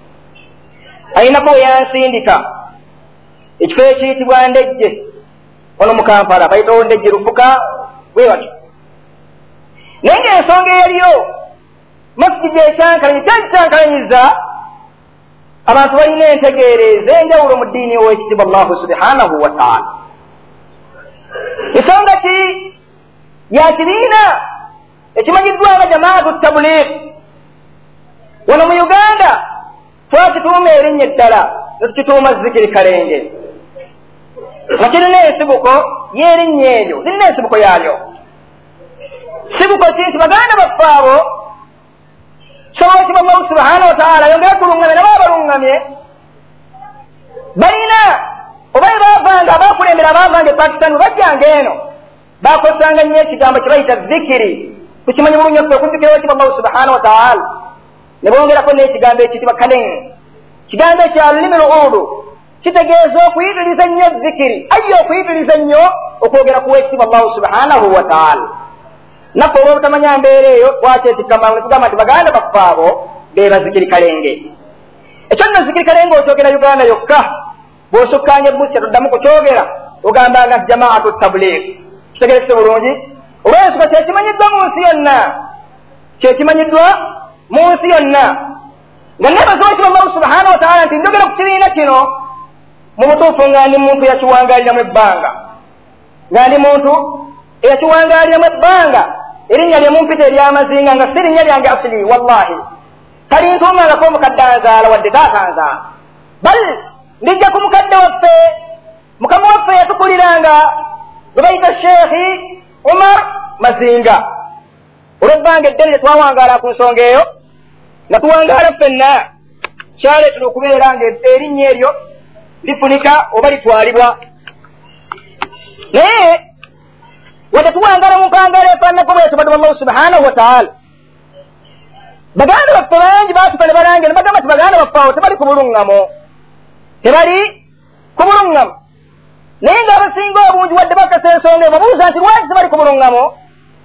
ayinako weyansindika ekifo ekiyitibwa ndejje ono mu Kampala bayitawo ndejje lufuka bwe batyo naye ngaensonga eyaliyo masjidi ekyankalanyi kyakyankalanyiza abantu balina entegeera ez'enjawulo mu ddiini owekitiibwa allahu subhanahu wataala ensonga ki ya kibiina ekimanyiddwa nga jamaatu tabuliik wano mu Uganda twakituuma erinnya eddala netukituuma zikiri kalenge nga kirina ensibuko y'erinnya eryo lirina ensibuko yaalyo sibuko ki nti baganda baffe abo sobokitiibwa allahu subhanahu wataala yongere tulungamye nabo abalungamye balina obaye baavanga abakulembera abaavanga e Pakistan bajjanga eno bakozesanga nnyo ekigambo kye bayita zikiri tukimanyi bulungi ffe okuzikira owekitiibwa allahu subhanahu wataala ne bongerako n'ekigambo ekiyitibwa kaleng kigambo ekya lulimi luudu kitegeeza okuyitiriza nnyo zikiri aye okuyitiriza nnyo okwogera ku wekitiibwa allahu subhanahu wataala naffe olw'obutamanya mbeera eyo twakyetikamamu netugamba nti baganda baffe abo be bazikiri kalenge ekyo nno zikiri kalenge okyogera Uganda yokka bw'osukkanya ebusi toddamu kukyogera ogambanga nti jamaatu tabuliik kitegerese bulungi olw'ensonga kyekimanyiddwa mu nsi yonna kyekimanyiddwa mu nsi yonna nga nebaza wekitiibwa allahu subhanahu wataala nti njogera ku kibiina kino mu butuufu nga ndi muntu eyakiwangaaliramu ebbanga nga ndi muntu eyakiwangaaliramu ebbanga erinnya lyemumpita eryamazinga nga si linnya lyange asili wallahi talintuumangako omukadde anzaala wadde taatanzaala bal ndijja ku mukadde waffe mukama waffe yatukuliranga gwe bayita sheekhi Umar Mazinga olw'ebbanga eddene lyetwawangaala ku nsonga eyo nga tuwangaala ffenna kyaleetera okubeera nga erinnya eryo lifunika oba litwalibwa naye wadde tuwangaala mu mpangalo efaanako bwetyo badde allahu subhanahu wataala baganda baffe bangi baatuka ne balangira ne bagamba ti baganda baffe awo tebali ku buluŋŋamo tebali ku buluŋŋamo naye ng'abasinga obungi wadde bakasa ensonga babuuza nti lwaki tebali ku buluŋŋamo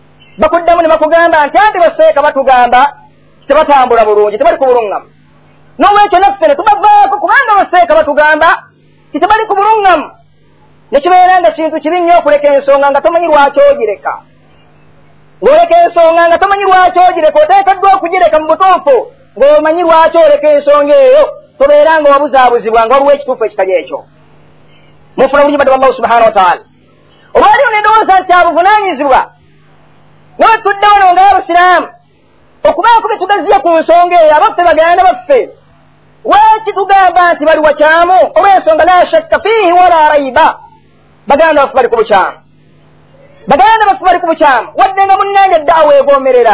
bakuddamu ne bakugamba nti anti baseeka batugamba tebatambula bulungi tebali ku buluŋŋamo n'olwekyo naffe ne tubavaako kubanga abaseeka batugamba kitebali ku bulungamu nekibeera nga kintu kibi nnyo okuleka ensonga nga tomanyi lwaki ogireka ng'oleka ensonga nga tomanyi lwaki ogireka oteekeddwa okugireka mu butuufu ng'omanyi lwaki oleka ensonga eyo tobeera nga wabuzaabuzibwa nga waliwo ekituufu ekitali ekyo mufuna obulungi badde wallahu subhanahu wa taala olwaliwo nendowooza nti abuvunaanyizibwa nawe tudde wano ng'abasiraamu okubaako be tugaziya ku nsonga eyo abaffe baganda baffe lwaki tugamba nti bali wakyamu olw'ensonga la shakka fiihi wala raiba baganda baffe bali ku bukyamu baganda baffe bali ku bukyamu wadde nga munnange eddaawa egoomerera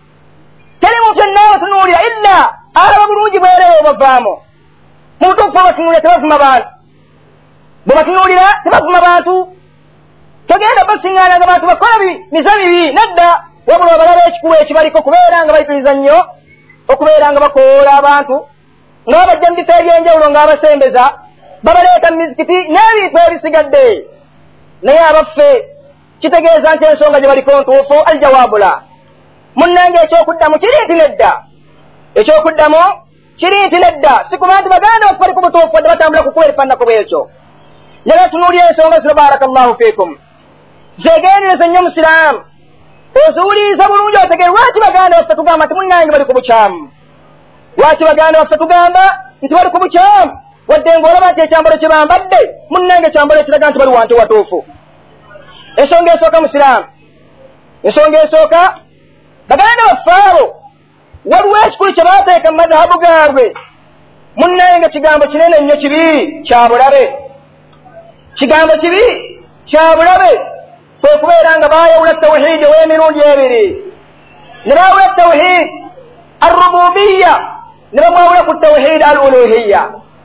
teri muntu ennaawe tunuulira illa alaba bulungi bwereewo bavaamu mu butuufu abatunuulira tebavuma bantu bwe batunuulira tebavuma bantu togenda basiŋŋaana nga bantu bakola mize mibi nedda wabula obalaba ekikuwa ekibaliko kubeera nga bayitiriza nnyo okubeera nga bakoola abantu nga babajja mu bifo eby'enjawulo ng'abasembeza babaleeta mu mizikiti n'ebintu ebisigadde naye abaffe kitegeeza nti ensonga gye baliko ntuufu aljawabula munnange ekyokuddamu kiri nti nedda ekyokuddamu kiri nti nedda sikuba nti baganda baffe bali ku butuufu wadde batambula kukuba ebifaananako bwekyo naye tunuulira ensonga zino barakallahu fiikum zegendereza nnyo musiraamu oziwuliza bulungi otegere lwaki baganda baffe tugamba nti munnange bali ku bukyamu lwaki baganda baffe tugamba nti bali ku bukyamu wadde ng'olaba nti ekyambalo kye bambadde munnange ekyambalo ekiraga nti bali wantu watuufu ensonga esooka musiraamu ensonga esooka baganda baffe abo waliwo ekikulu kye baateeka mu madhahabu gaabwe munnange kigambo kinene nnyo kibi kya bulabe kigambo kibi kya bulabe kwe kubeera nga baayawula tawhiidi ow'emirundi ebiri ne baawula tawhiidi arrububiya ne bamwawula ku tawhiidi al uluhiya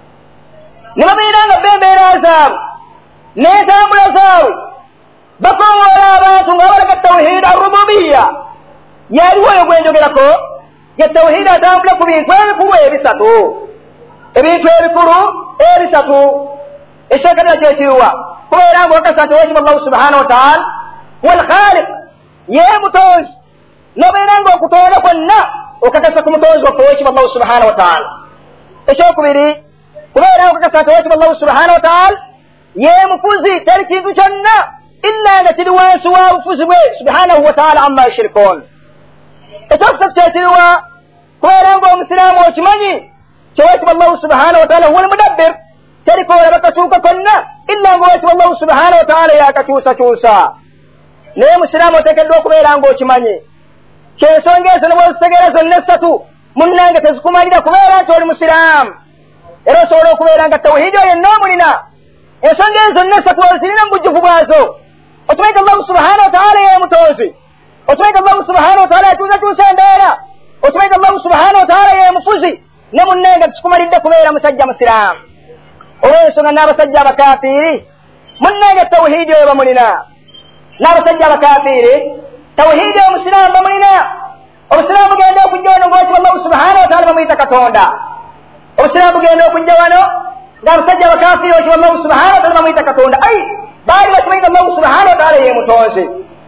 ne babeera nga bembeera zaabwe n'entambula zaabwe bakongoola abantu nga balaga tawhiidi arrububiya yaliwo oyo gwenjogerako ye tawhiidi atambula ku bintu ebikulu ebisatu ebintu ebikulu ebisatu ekyekatira kyekiruwa kubeera nga okasa nti wekimu allahu subhanahu wa taala walkhaliq ye mutonzi nobeera nga okutonda kwonna okakasa ku mutonzi waffe wekimu allahu subhanahu wa taala ekyokubiri kubeera nga okakasa nti wekimu allahu subhanahu wa taala ye mufuzi teri kintu kyonna illa nga kiri wansi wa bufuzi bwe subhanahu wa taala amma yushirikun ekyokusatu kyekiriwa kubeera nga omusiraamu okimanyi kyewekimu allahu subhanahu wa taala huwa almudabbir terikoola bakatuuka konna illa nga wekimu allahu subhanahu wa taala yakakyusakyusa naye musiraamu oteekeddwa okubeera nga okimanyi kyensonga ezo ne bwozitegeera zonna essatu munnange tezikumalira kubeera nti oli musiraamu era osobola okubeera nga tawhiidi oyo yenna omulina ensonga ezo zonna essatu ozirina mu bujjuvu bwazo okimanyi allahu subhanahu wa taala ye mutonzi okimanyi allahu subhanahu wa taala yakyusakyusa embeera okimanyi allahu subhanahu wa taala ye mufuzi ne munnange tekikumalidde kubeera musajja musiraamu olw'ensonga n'abasajja abakafiiri munnange tawhiidi oyo bamulina n'abasajja abakafiiri tawhiidi omusiraamu bamulina obusiraamu bugenda okujja wano ng'okiba allahu subhanahu wa taala bamuyita katonda obusiraamu bugenda okujja wano ng'abasajja abakafiiri okiba allahu subhanahu wa taala bamuyita katonda ai baali bakimanyi allahu subhanahu wa taala ye mutonzi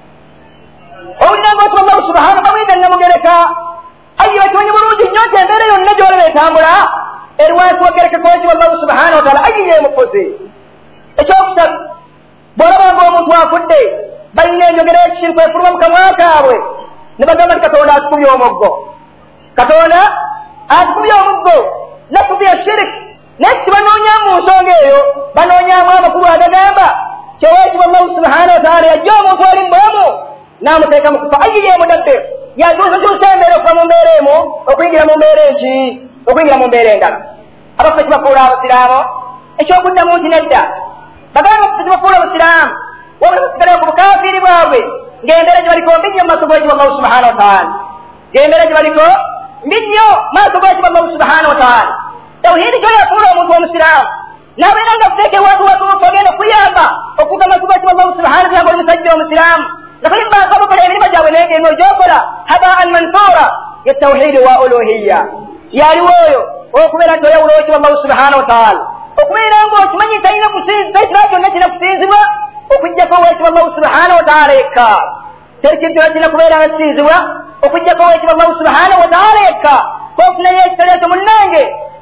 owulira ng'okiba allahu subhanahu bamuyita namugereka ai bakimanyi bulungi nnyo nti embeera yonna gy'olaba etambula eriwansi wagereka kwekiba allahu subhanahu wa taala ayi ye mufuzi ekyokusatu bw'olaba ng'omuntu afudde balina enjogera ekishirku efuluma mu kamwa kaabwe ne bagamba nti katonda atukubye omuggo katonda atukubye omuggo nakubye shiriki naye tibanoonyamu mu nsonga eyo banoonyamu amakulu agagamba kyewekiba allahu subhanahu wa taala yajja omuntu oli mbwemu n'amuteeka mu kufa ayi ye mudabbir yakyusakyusa embeera okuva mu mbeera emu okuyingira mu mbeera enki okuyingira mu mbeera endala abaffe kibafuula abasiraamu ekyokuddamu nti nedda bagamba kibafuula abasiraamu wabula basigala ku bukafiiri bwabwe ng'embeera gye baliko mbi nnyo mu maaso g'ekiba allahu subhanahu wa taala ng'embeera gye baliko mbi nnyo mu maaso g'ekiba allahu subhanahu wa taala tawhiidi kyo yafuula omuntu w'omusiraamu n'abeera nga kuteeka ewantu watuufu ogenda okuyamba okuva mu maaso g'ekiba allahu subhanahu wa taala oli musajja omusiraamu lakini baakabakola emirimu gyabwe n'egenda ogyokola habaan mansuura ye tawhiidi wa uluhiya yaliwo oyo okubeera nti oyawula okiba allahu subhanahu wa taala okubeera nga okimanyi talina kusinzibwa ekirala kyonna kirina kusinzibwa okujjako wekiba allahu subhanahu wa taala yekka teri kintu kyonna kirina kubeera nga kisinzibwa okujjako wekiba allahu subhanahu wa taala yekka kofunayo ekitali ekyo munnange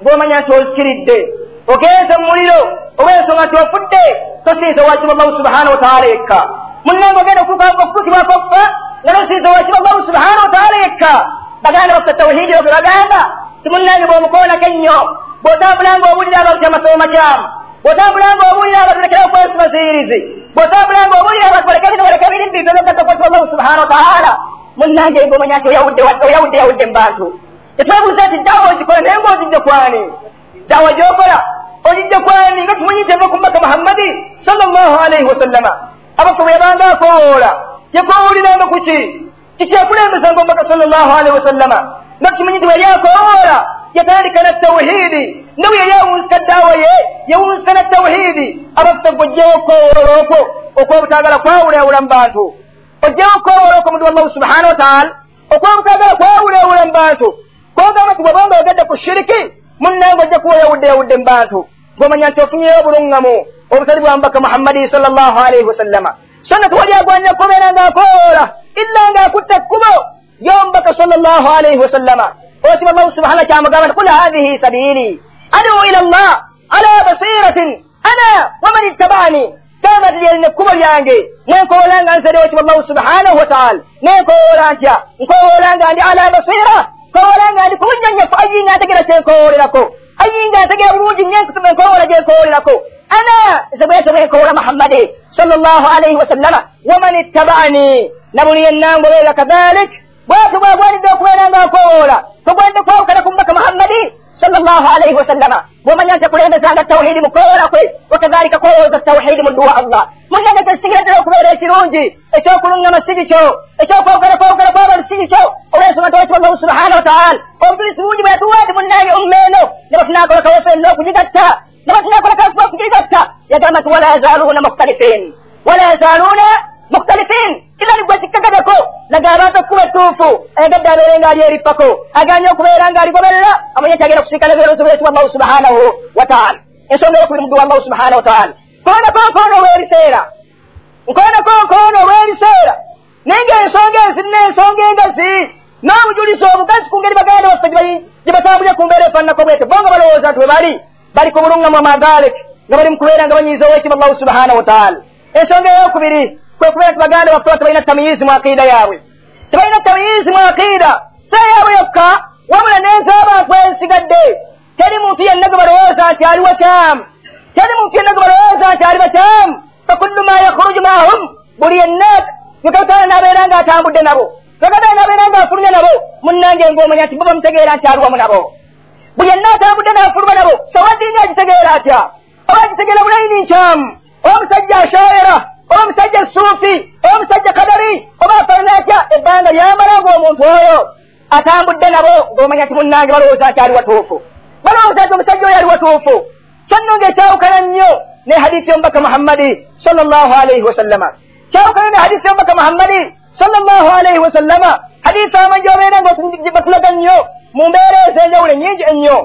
ng'omanya nti ozikiridde ogenze mu muliro olw'ensonga nti ofudde tosinza wakiba allahu subhanahu wa taala yekka munnange ogenda okutuukibwako okufa nga nosinza wakiba allahu subhanahu wa taala yekka baganda baffe tawhidi oge bagamba ti munnange bw'omukoonako ennyo bw'otambulanga owulira abantu amasomo makyamu bw'otambulanga owulira abantu lekera okwesu baziyirizi bw'otambulanga owulira abantu balekabino baleka birimbi byonagattakwatiba allahu subhanahu wa taala munnange ng'omanya nti oyawudde oyawudde yawudde mu bantu tetwebuuza nti ddawa ogikola naye ng'ozijja kwani ddawa gy'okola ojijja kwani nga tumanyi nti eva ku mbaka muhammadi sallallahu alaihi wasallama abafe bwe yabanga akoowoola yakoowuliranga ku ki kikyakulembezanga omubaka sallallahu alaihi wasallama nga tukimanyi nti weyali akoowoola yatandika na tawhidi nawe yali awunsika ddawa ye yawunsika na tawhidi abafe gojjewo okoowoola okwo okwobutaagala kwawuleewula mu bantu ojjewo okoowoola okwo mudu wallahu subhanahu wa taala okwobutaagala kwawuleewula mu bantu kwogamba nti bwebanga ogadde ku shiriki munnange ojja kuba oyawudde yawudde mu bantu ng'omanya nti ofunyeyo obuluŋŋamu obutali bwa mubaka muhammadi sallallahu alaihi wasallama so nga tewali agwanya kubeera ng'akoowoola illa ng'akutte ekkubo ly'omubaka sallallahu alaihi wasallama okiba allahu subhanahu kyamugamba nti qul hadhihi sabiili ad'u ila allah ala basiratin ana waman ittaba'ani gamba nti lyalina ekkubo lyange mwenkowoola nga nzere okiba allahu subhanahu wa taala nenkowoola ntya nkowoola nga ndi ala basira nkowoola nga ndi ku bunyonyofu ayinga ntegera kyenkowoolerako ayinga ntegera bulungi nyenkutuma enkowoola gyenkowoolerako ana nze bwete bwenkowoola muhammadi sallallahu alaihi wasallama waman ittaba'ani na buli yennangobeera kadhalik bwatyo bwagwanidde okubeera ng'akoowoola togwanidde kwawukana ku mbaka muhammadi sallallahu alaihi wasallama bw'omanya nti akulembezanga tawhidi mu koowoola kwe wakadhalika kwowooza tawhidi mu dduwa allah munnange tekisigiratera okubeera ekirungi ekyokuluŋŋama sigikyo ekyokwawukana kwawukana kw'abantu sigikyo olw'ensonga nti wekyo allahu subhanahu wa taala obutulisi bungi bwe yatuwaati munnange umma eno ne bafunakola kawefenna okugigatta ne bafunakola kafuba okugigatta yagamba nti wala yazaaluuna mukhtalifin wala yazaaluuna mukhtalifin ila ligwe kikkagagako laga abantu okkuba ettuufu ayagadde abeere ng'ali erippako aganye okubeera ng'aligoberera amanye nti agenda kusiikana ebirozo byekibwa allahu subhanahu wa taala ensonga eyokubiri muddu wa allahu subhanahu wa taala nkoona konkoono olw'ebiseera nkoona konkoono olw'ebiseera naye ng'ensonga ezinna ensonga engazi n'obujulizi obugazi ku ngeri baganda baffe gye batambulira ku mbeera efaananako bwete bo nga balowooza nti we bali bali ku buluŋŋamu amagaalek nga bali mu kubeera nga banyiiza ow'ekibwa allahu subhanahu wa taala ensonga eyokubiri kwekubeera nti baganda baffe tebalina tamyizi mu aqiida yaabwe tebalina tamyizi mu aqiida se yaabwe yokka wabula n'ez'abantu ensigadde teri muntu yenna gwe balowooza nti ali wakyamu teri muntu yenna gwe balowooza nti ali bakyamu fakullu ma yakhruju maahum buli yenna yekatana n'abeera ng'atambudde nabo yekatana n'abeera ng'afulumya nabo munnange ng'omanya nti bo bamutegeera nti ali wamu nabo buli yenna atambudde n'afuluma nabo sawaddiini agitegeera atya oba agitegeera bulayini nkyamu oba omusajja ashaira oba omusajja suufi oba omusajja kadari oba afaanana atya ebbanga lyamala ng'omuntu oyo atambudde nabo ng'omanya nti munnange balowooza nti ali watuufu balowooza nti omusajja oyo ali watuufu kyannunga ekyawukana nnyo ne hadiisi y'omubaka muhammadi sallallahu alaihi wasallama kyawukana ne hadiisi y'omubaka muhammadi sallallahu alaihi wasallama hadiisi amanyi obeera nga batulaga nnyo mu mbeera ez'enjawulo ennyingi ennyo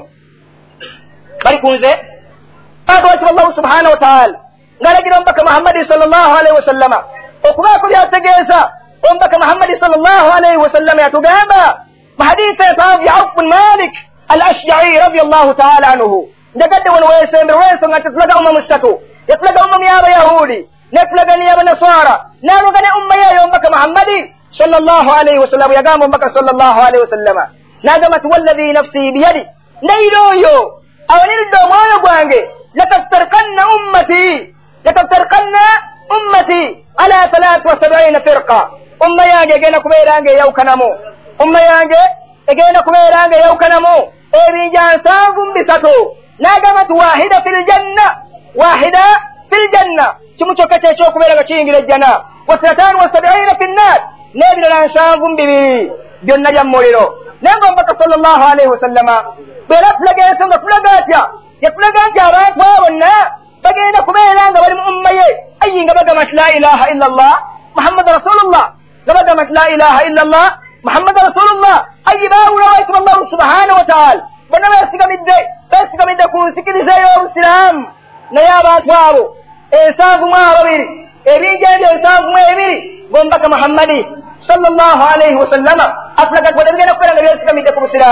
bali ku nze akwatibwa allahu subhanahu wa taala ng'alagira omubaka muhammadi sallallahu alaihi wasallama okubaako byategeeza omubaka muhammadi sallallahu alaihi wasallama yatugamba mu hadiisi esaavu ya auf bin malik al ashja'i radiyallahu taala anhu njagadde wano weesembera olw'ensonga nti tulaga umma ssatu yatulaga umma y'abayahudi netulaga n'iy'abanaswara n'aloga ne umma yeeyo omubaka muhammadi sallallahu alaihi wasallama yagamba omubaka sallallahu alaihi wasallama n'agamba nti walladhi nafsi biyadi ndayira oyo awaniridde omwoyo gwange lataftarikanna ummati lataftarikanna ummati ala thalath wa sab'ina firqa umma yange egenda kubeera nga eyawukanamu umma yange egenda kubeera nga eyawukanamu ebinja nsanvu mu bisatu n'agamba nti wahida fi ljanna wahida fi ljanna kimu kyokka kyekyokubeera nga kiyingira ejjana wa sinataani wa sab'ina fi nnaar n'ebirala nsanvu mu bibiri byonna bya muliro naye ng'omubaka sallallahu alaihi wasallama bwera tulaga ensonga tulaga atya yatulaga nti abantu abo bonna bagenda kubeera nga bali mu umma ye ayi nga bagamba nti la ilaha illa allah muhammadu rasulullah nga bagamba nti la ilaha illa allah muhammadu rasulullah ayi baawula waituma allahu subhanahu wa taala bonna beesigamidde beesigamidde ku nsikiriza ey'obusiraamu naye abantu abo ensanvu mu ababiri ebinja ebyo ensanvu mu ebiri ng'omubaka muhammadi sallallahu alaihi wasallama atulaga nti bigenda kubeera nga beesigamidde ku busiraamu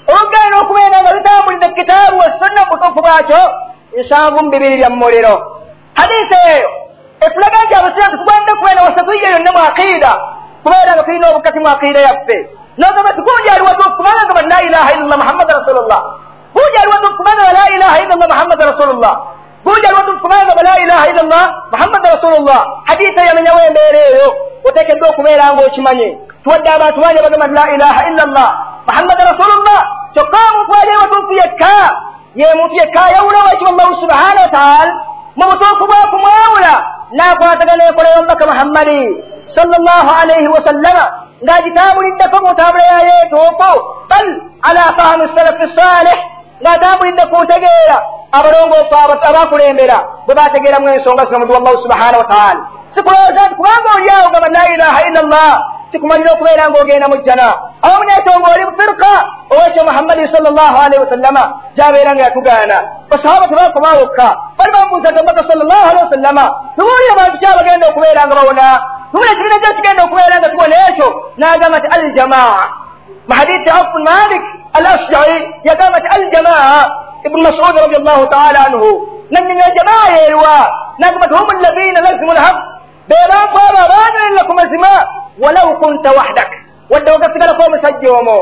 olugenda okubeera nga lutambulidde kitaabu wa sunna butuufu bwakyo nsanvu mu bibiri bya muliro. Hadiisi eyo ekulaga nti abasiraamu tugenda kubeera wasatuyya yonna mu aqiida kubeera nga tulina obukati mu aqiida yaffe nogamba tigundi ali watuufu kubanga nga la ilaha illallah muhammad rasulullah gundi ali watuufu kubanga la ilaha illallah muhammad rasulullah gundi ali watuufu kubanga la ilaha illallah muhammad rasulullah. Hadiisi eyo yamenyawo embeera eyo oteekeddwa okubeera ng'okimanye. Tuwadde abantu bangi bagamba la ilaha illallah muhammad rasulullah kyokka omuntu ali watuufu yekka ye muntu yekka yawula wakiba allahu subhanahu wa taala mu butuufu bwakumwawula n'akwatagana enkola y'omubaka muhammadi sallallahu alaihi wasallama ng'agitabuliddeko mu ntambula yayo entuufu bal ala fahmi salafi salih ng'atambulidde ku ntegeera abalongoofu abakulembera bwe bategeeramu ensonga zino mudu wallahu subhanahu wa taala. Sikulowooza nti kubanga oliawo gamba la ilaha illallah kikumalira okubeera ng'ogenda mu jjana awamu neetonga oli mufirqa owekyo muhammadi sallallahu alaihi wasallama gy'abeera nga yatugaana. Basahaba tebakomawokka bali bamubuuzaga omubaka sallallahu alaihi wasallama tubuulire abantu kyabagenda okubeera nga bawona tubula ekibiina kyekigenda okubeera nga tubona ekyo n'agamba nti aljamaa mu hadiisi afu malik al ashjari yagamba nti aljamaa ibnu masudi radiallahu taala anhu nannyonyola jamaa yeeruwa n'agamba nti hum alladhina lazimu lhaq be bantu abo abaanywerera ku mazima walau kunta wahdak wadde ogasigalako omusajja omwo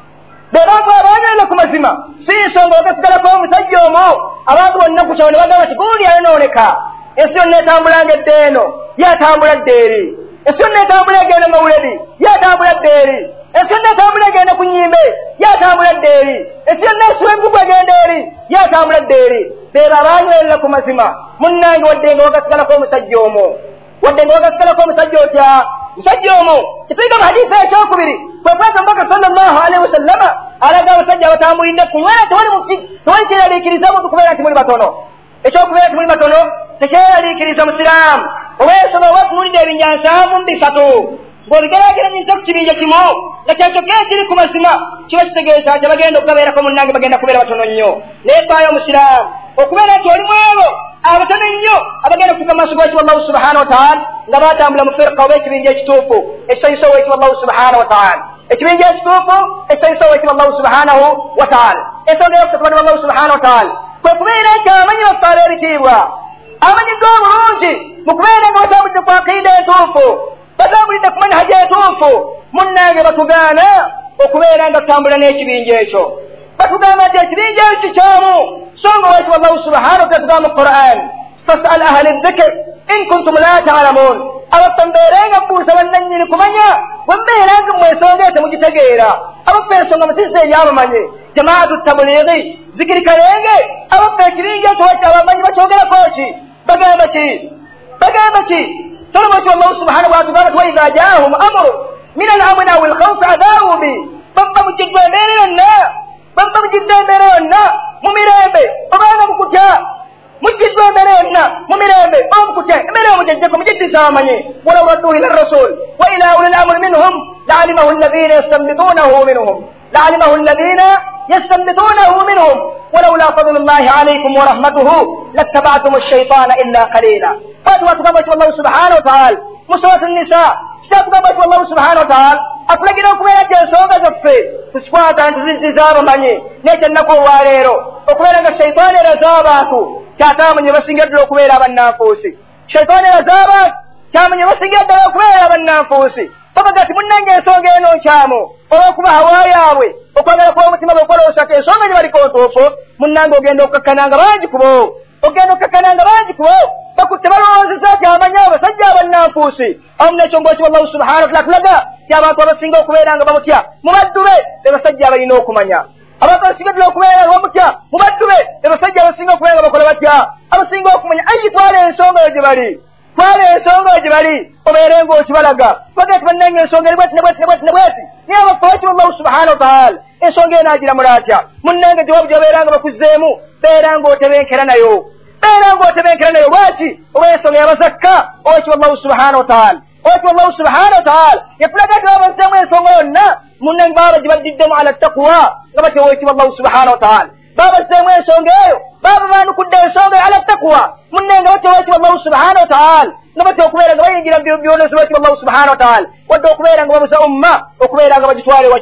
be bantu abaanywerera ku mazima si nsonga ogasigalako omusajja omwo abantu bonna ku kyawo ne bagamba nti gundi ayonooneka ensi yonna etambulanga edde eno yatambula dde eri ensi yonna etambula egenda mawuledi yatambula dde eri ensi yonna etambula egenda ku nnyimbe yatambula dde eri ensi yonna esiwa emigugu egenda eri yatambula dde eri beebo abaanywerera ku mazima munnange wadde nga wagasigalako omusajja omwo wadde nga wagasigalako omusajja otya musajja omwo kituyiga mu hadiisi ekyokubiri kwekweka omubaka sallallahu alaihi wasallama alaga abasajja abatambulidde kunywera tewali kyeraliikiriza muntu kubeera nti muli batono. Ekyokubeera nti muli batono tekyeraliikiriza musiraamu oweesoma oba tunulidde ebinja nsanvu mu bisatu ng'obigeraageranyiriza ku kibinja kimu nga kyakyokka ekiri ku mazima kiba kitegeeza nti abagenda okugabeerako munnange bagenda kubeera batono nnyo. Naye faayo omusiraamu okubeera nti oli mu abo abatono ennyo abagenda okutuuka mu maaso g'owekitiibwa allahu subhanahu wa taala nga baatambula mu firqa oba ekibinja ekituufu ekisanyusa owekitiibwa allahu subhanahu wa taala ekibinja ekituufu ekisanyusa owekitiibwa allahu subhanahu wa taala. Ensonga y'okusatibwa allahu subhanahu wa taala kwe kubeera nti abamanyi bafaala ebitiibwa amanyiga obulungi mu kubeera nga batambulidde ku aqiida entuufu batambulidde ku manhaji entuufu munnange batugaana okubeera nga tutambula n'ekibinja ekyo. Batugamba nti ekibinja ekyo kikyamu songa owekitiibwa allahu subhanahu wa taala tugamba mu Qur'an fas'al ahla dhikr in kuntum la ta'lamun abaffe mbeerenga mbuuza bannannyini kumanya bwe mbeeranga mmwe ensonga eyo temugitegeera abaffe ensonga musizza eryabamanye jamaatu tabuliigi zikiri kalenge abaffe ekibinja ekyo abamanyi bakyogerako ki bagamba ki bagamba ki tolaba ti allahu subhanahu wa taala wa idha jaahum amru min al-amni aw al-khawfi adaawu bi bamba mujidde embeera yonna bamba mujidde embeera yonna mu mirembe obanga mukutya mujidde embeera yonna mu mirembe oba mukutya embeera yomujejjeko mujiddiza abamanyi walaw radduhu ila rasul wa ila uli l-amri minhum la'alimahu alladhina yastanbituunahu minhum la'alimahu alladhina yastanbituunahu minhum ولولا فضل الله عليكم ورحمته لاتبعتم الشيطان إلا قليلا. فاتوا تقبلت الله سبحانه وتعالى مسورة النساء تقبلت الله سبحانه وتعالى أفلقنا كمينة جنسوغة زفي تسقاط عن تزيزار مني نيتنكو واريرو وكمينة الشيطان رزاباتو كاتامن يبسنجد لو كمينة بالنافوسي شيطان رزابات كامن يبسنجد لو كمينة بالنافوسي فقدت منن جنسوغة نو شامو okuba hawaayaabwe okwagala kw'omutima bwe okola osaka ensonga gye baliko ntuufu munnange ogenda okukakkananga bangi kubo ogenda okukakkananga bangi kubo bakutte balowoozeza nti amanyi abasajja abannanfuusi awamu n'ekyo ng'okiba allahu subhanahu wa taala kulaga ti abantu abasinga okubeera nga bamutya mu baddu be be basajja abalina okumanya abantu abasinga ddala okubeera nga bamutya mu baddu be be basajja abasinga okubeera nga bakola batya abasinga okumanya ayi twala ensonga eyo gye bali twala ensonga eyo gye bali obeere ng'okibalaga baga ti bannange ensonga eri bweti ne bweti ne bweti ne bweti niye abafawati allahu subhanahu wa taala ensonga enaagira mulaatya munnange jawabu gyobeera nga bakuzzeemu beera ng'otebenkera nayo beera ng'otebenkera nayo lwaki olw'ensonga yabazakka owekitiibwa allahu subhanahu wa taala owekitiibwa allahu subhanahu wa taala yafulaga nti babazzeemu ensonga yonna munnange baba gibaddiddemu ala taqwa nga batya owekitiibwa allahu subhanahu wa taala babazzeemu ensonga eyo baba baanukudde ensonga eyo ala taqwa munnange batya owekitiibwa allahu subhanahu wa taala nga batya okubeera nga bayingira byonoozi owekitiibwa allahu subhanahu wa taala wadde okubeera nga babuza umma okubeera nga bagitwala ewakyamu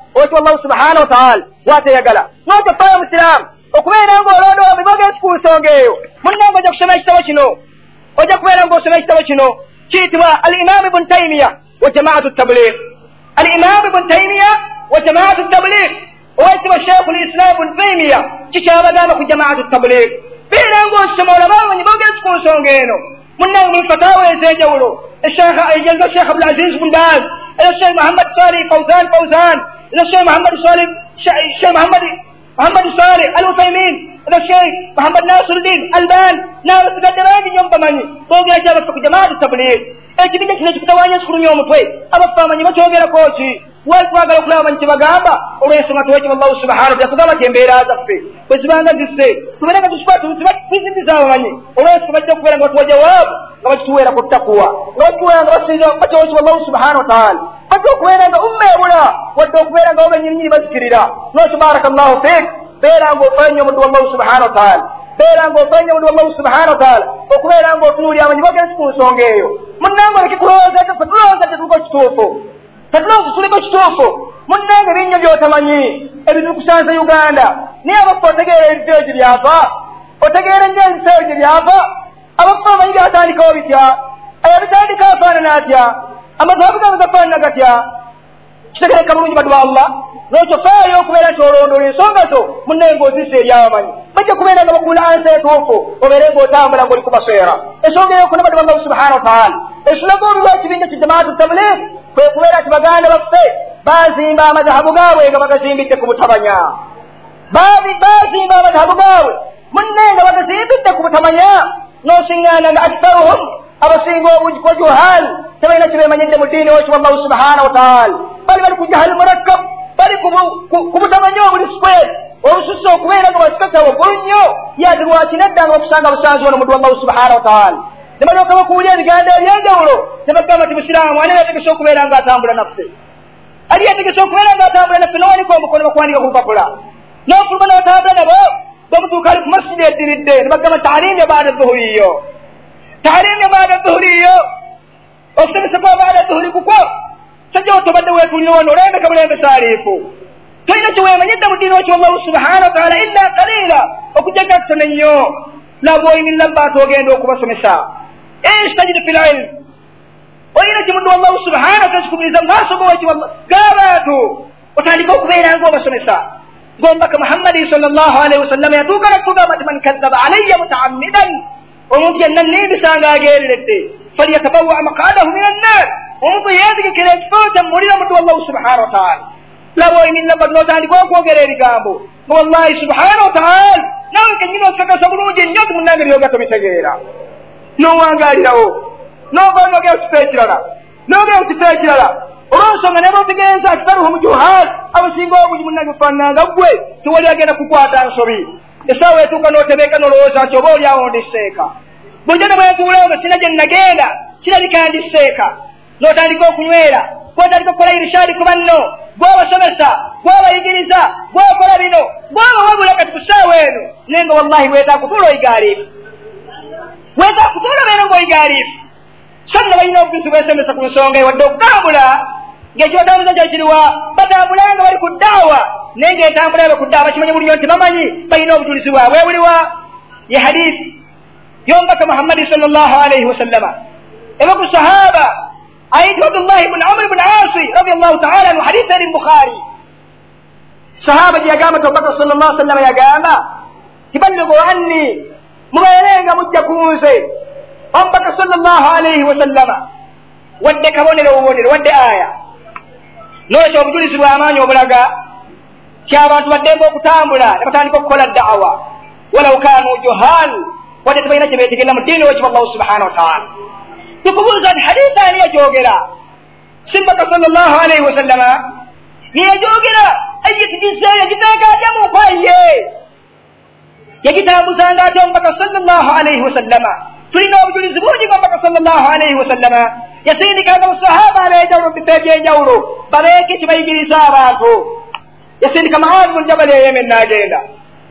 oti wallahu subhanahu wa ta'ala watayagala noto fa muslim okubeera ng'olonda ebiboga ku nsonga eyo munnange ojja kusoma ekitabo kino ojja kubeera ng'osoma ekitabo kino kiyitibwa al-imam ibn taymiya wa jama'atu at-tabligh al-imam ibn taymiya wa jama'atu at-tabligh owekitibwa sheikhu al-islam ibn taymiya kikyabagamba ku jama'atu at-tabligh beera ng'osoma olaba ebiboga ku nsonga eno munnange mu fatawa ez'enjawulo الشيخ يلقى الشيخ عبد العزيز بن باز الى الشيخ محمد صالح فوزان فوزان الى الشيخ محمد صالح الشيخ محمد محمد صالح العثيمين الى الشيخ محمد ناصر الدين البان ناس قدران يوم بماني توغي اجابه في جماعه التبليغ اجي بيجي نجي كتواني يذكرون يوم توي ابا فامني ما توغي راكوتي والفاغا كلا من تبغابا وريس ما توجي الله سبحانه وتعالى كما تيمبيرا زفي بسبانا دسي كما كتشفات وتبات في تزاواني وريس ما توغي راكوتي جواب ngabatuwera ku takwa ngabatuwera ngabasiza batozi wallahu subhanahu wa ta'ala batokuwera nga umme wala wadokuwera nga obe nyinyi bazikirira no subhanakallahu fik bera ngo fanyo mu wallahu subhanahu wa ta'ala bera ngo fanyo mu wallahu subhanahu wa ta'ala okuwera ngo tunuli amanyi bagenda ku nsongeyo munnango lekikuloza tatuloza tetuko kituufo tatuloza tuliko kituufo munnango binyo byotamanyi ebintu kusanza Uganda niye abakotegeera ebiteeji byafa otegeera nyense ebyo byafa abaffa amanyi gatandikawo bitya ayabitandika afaanana atya amazaabu gamu gafaanana gatya kitegereka bulungi badu wa Allah n'ekyo faayo okubeera nti olondoola ensonga zo munnaye ng'ozisse eri abamanyi bajja kubeera nga bakuula ansi etuufu obeere ng'otambula ng'oli ku baseera ensonga eyo kuna badu wa Allah subhanahu wa ta'ala esulaga olulwa ekibinja ki jamaatu tabligh kwe kubeera nti baganda baffe baazimba amazahabu gaabwe nga bagazimbidde ku butabanya baazimba amazahabu gaabwe munnaye nga bagazimbidde ku butamanya nosingana nga aktharuhum abasinga obungi ko juhal tebalina kibemanyidde mu ddiini wekyo wallahu subhanahu wa ta'ala bali bali ku jahal murakkab bali ku butamanya obuli square olususse okubeera nga basikata waggulu nnyo yati lwaki nedda nga bakusanga busanzi ono muddu wallahu subhanahu wa ta'ala ne balyoka bakuwulya ebigambo ebyenjawulo ne bagamba ti busiraamu ani yategese okubeera nga atambula naffe ali yategese okubeera nga atambula naffe nowanika omukono bakuwandika ku lupapula n'ofuluma n'otambula nabo bamutuuka ali ku masjidi eddiridde ne bagamba taalimya baada dhuhuriyo taalimya baada dhuhuriyo okusomesa kwa baada dhuhuri kukwo sajja otobadde weetulira wano olembeka bulembe saaliifu tolina kiweemanyidde mu ddiini wekyo wallahu subhanahu wa ta'ala illa qalila okujjaga kutono nnyo labwoyimirira baatu ogenda okubasomesa istajid fi lilm olina kimuddu wallahu subhanahu wa ta'ala kikubiriza mu maaso gowekyo g'abantu otandika okubeera ng'obasomesa ngombaka muhammadi sallallahu alaihi wasallam yatuuka nakugamba nti man kadhaba alayya mutaammidan omuntu yenna nimbisanga ageereredde falyatabawa maqadahu min annar omuntu yeetigikira ekifo kye muliro muddu wallahu subhanahu wa ta'ala labwoyimirira badu n'otandika okwogera ebigambo nga wallahi subhanahu wa ta'ala nawe kennyini okakasa bulungi nnyo ti munnange byoga tobitegeera n'owangaalirawo n'ovanga ogera ku kifo ekirala n'ogera ku kifo ekirala olw'ensonga ne botegeeza akitaruhum juhal abasinga obungi munnange ofaananga ggwe tiwali agenda kukwata nsobi essaawa etuuka n'otebeeka n'olowooza nti oba oliawo ndisseeka bujja ne bwetuulawo nga sina gye nnagenda kirabika ndisseeka n'otandika okunywera gwotandika okukola irishaadi ku banno gw'abasomesa gw'abayigiriza gw'okola bino gw'abawabula kati ku ssaawa eno naye nga wallahi weetaa kutuula oyigaaliifu weetaa kutuula beera ng'oyigaaliifu so nga balina obujulizi bwesomesa ku nsonga wadde okutambula ng'ekibatambuza kyekiriwa batambula nga bali ku ddaawa naye ng'etambula yabe ku ddaawa bakimanyi buli nti bamanyi balina obujulizi bwabwe buliwa ye hadiisi y'omubaka muhammadi sallallahu alaihi wasallama eba ku sahaba ayitibwa abdullahi ibn amr ibn asi radiallahu taala anhu hadiisi eri bukhari sahaba gye yagamba tomubaka sallallahu alaihi wasallama yagamba tiballigu anni mubeerenga mujja ku nze omubaka sallallahu alaihi wasallama wadde kabonero bubonero wadde aya n'olwekyo obujulizi bw'amaanyi obulaga ky'abantu baddemba okutambula ne batandika okukola da'awa walau kanu juhal wadde tebalina kye beetegerera mu ddiini wekyo allahu subhanahu wa ta'ala tukubuuza nti hadiisi ani yagyogera si mbaka sallallahu alaihi wasallama yeyagyogera egitigiseeyo yagiteeka atya mu nkwaye yagitambuzanga ate omubaka sallallahu alaihi wasallama tulina obujulizi bungi ng'omubaka sallallahu alaihi wasallama yasindikanga basahaba ab'enjawulo mu bifo eby'enjawulo babeeke kibayigiriza abantu yasindika Mu'aaz bun Jabal e Yemen n'agenda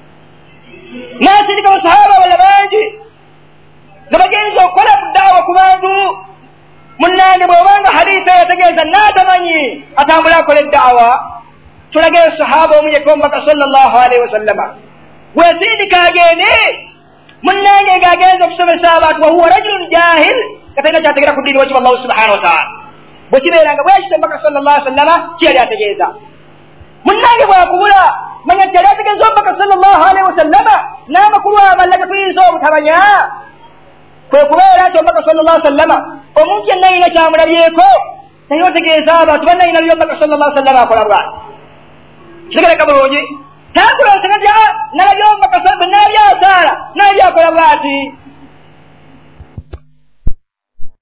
n'asindika basahaba abala bangi nga bagenza okukola ku ddaawa ku bantu munnange bw'obanga hadiisi eyo yategeeza n'atamanyi atambule akola eddaawa tulage sahaba omu yekombaka sallallahu alaihi wasallama wesindika agende munnange ng'agenza okusomesa abantu wahuwa rajulun jahil katalina kyategera ku ddiini wekyo allahu subhanahu wataala bwe kibeeranga bwekito mbaka sallallahu alaihi wasallama kiyali ategeeza munnange bwakubula manya nti yali ategeeza omubaka sallallahu alaihi wasallama n'amakulu amalla getuyinza obutabanya kwe kubeera nti omubaka sallallahu alaihi wasallama omuntu yenna yina kyamulabyeko naye otegeeza abantu bannayina byo omubaka sallallahu alaihi wasallama akola bwati kitegereka bulungi takulonse nati nalabyo omubaka nalabyo asaala nalabyo akola bwati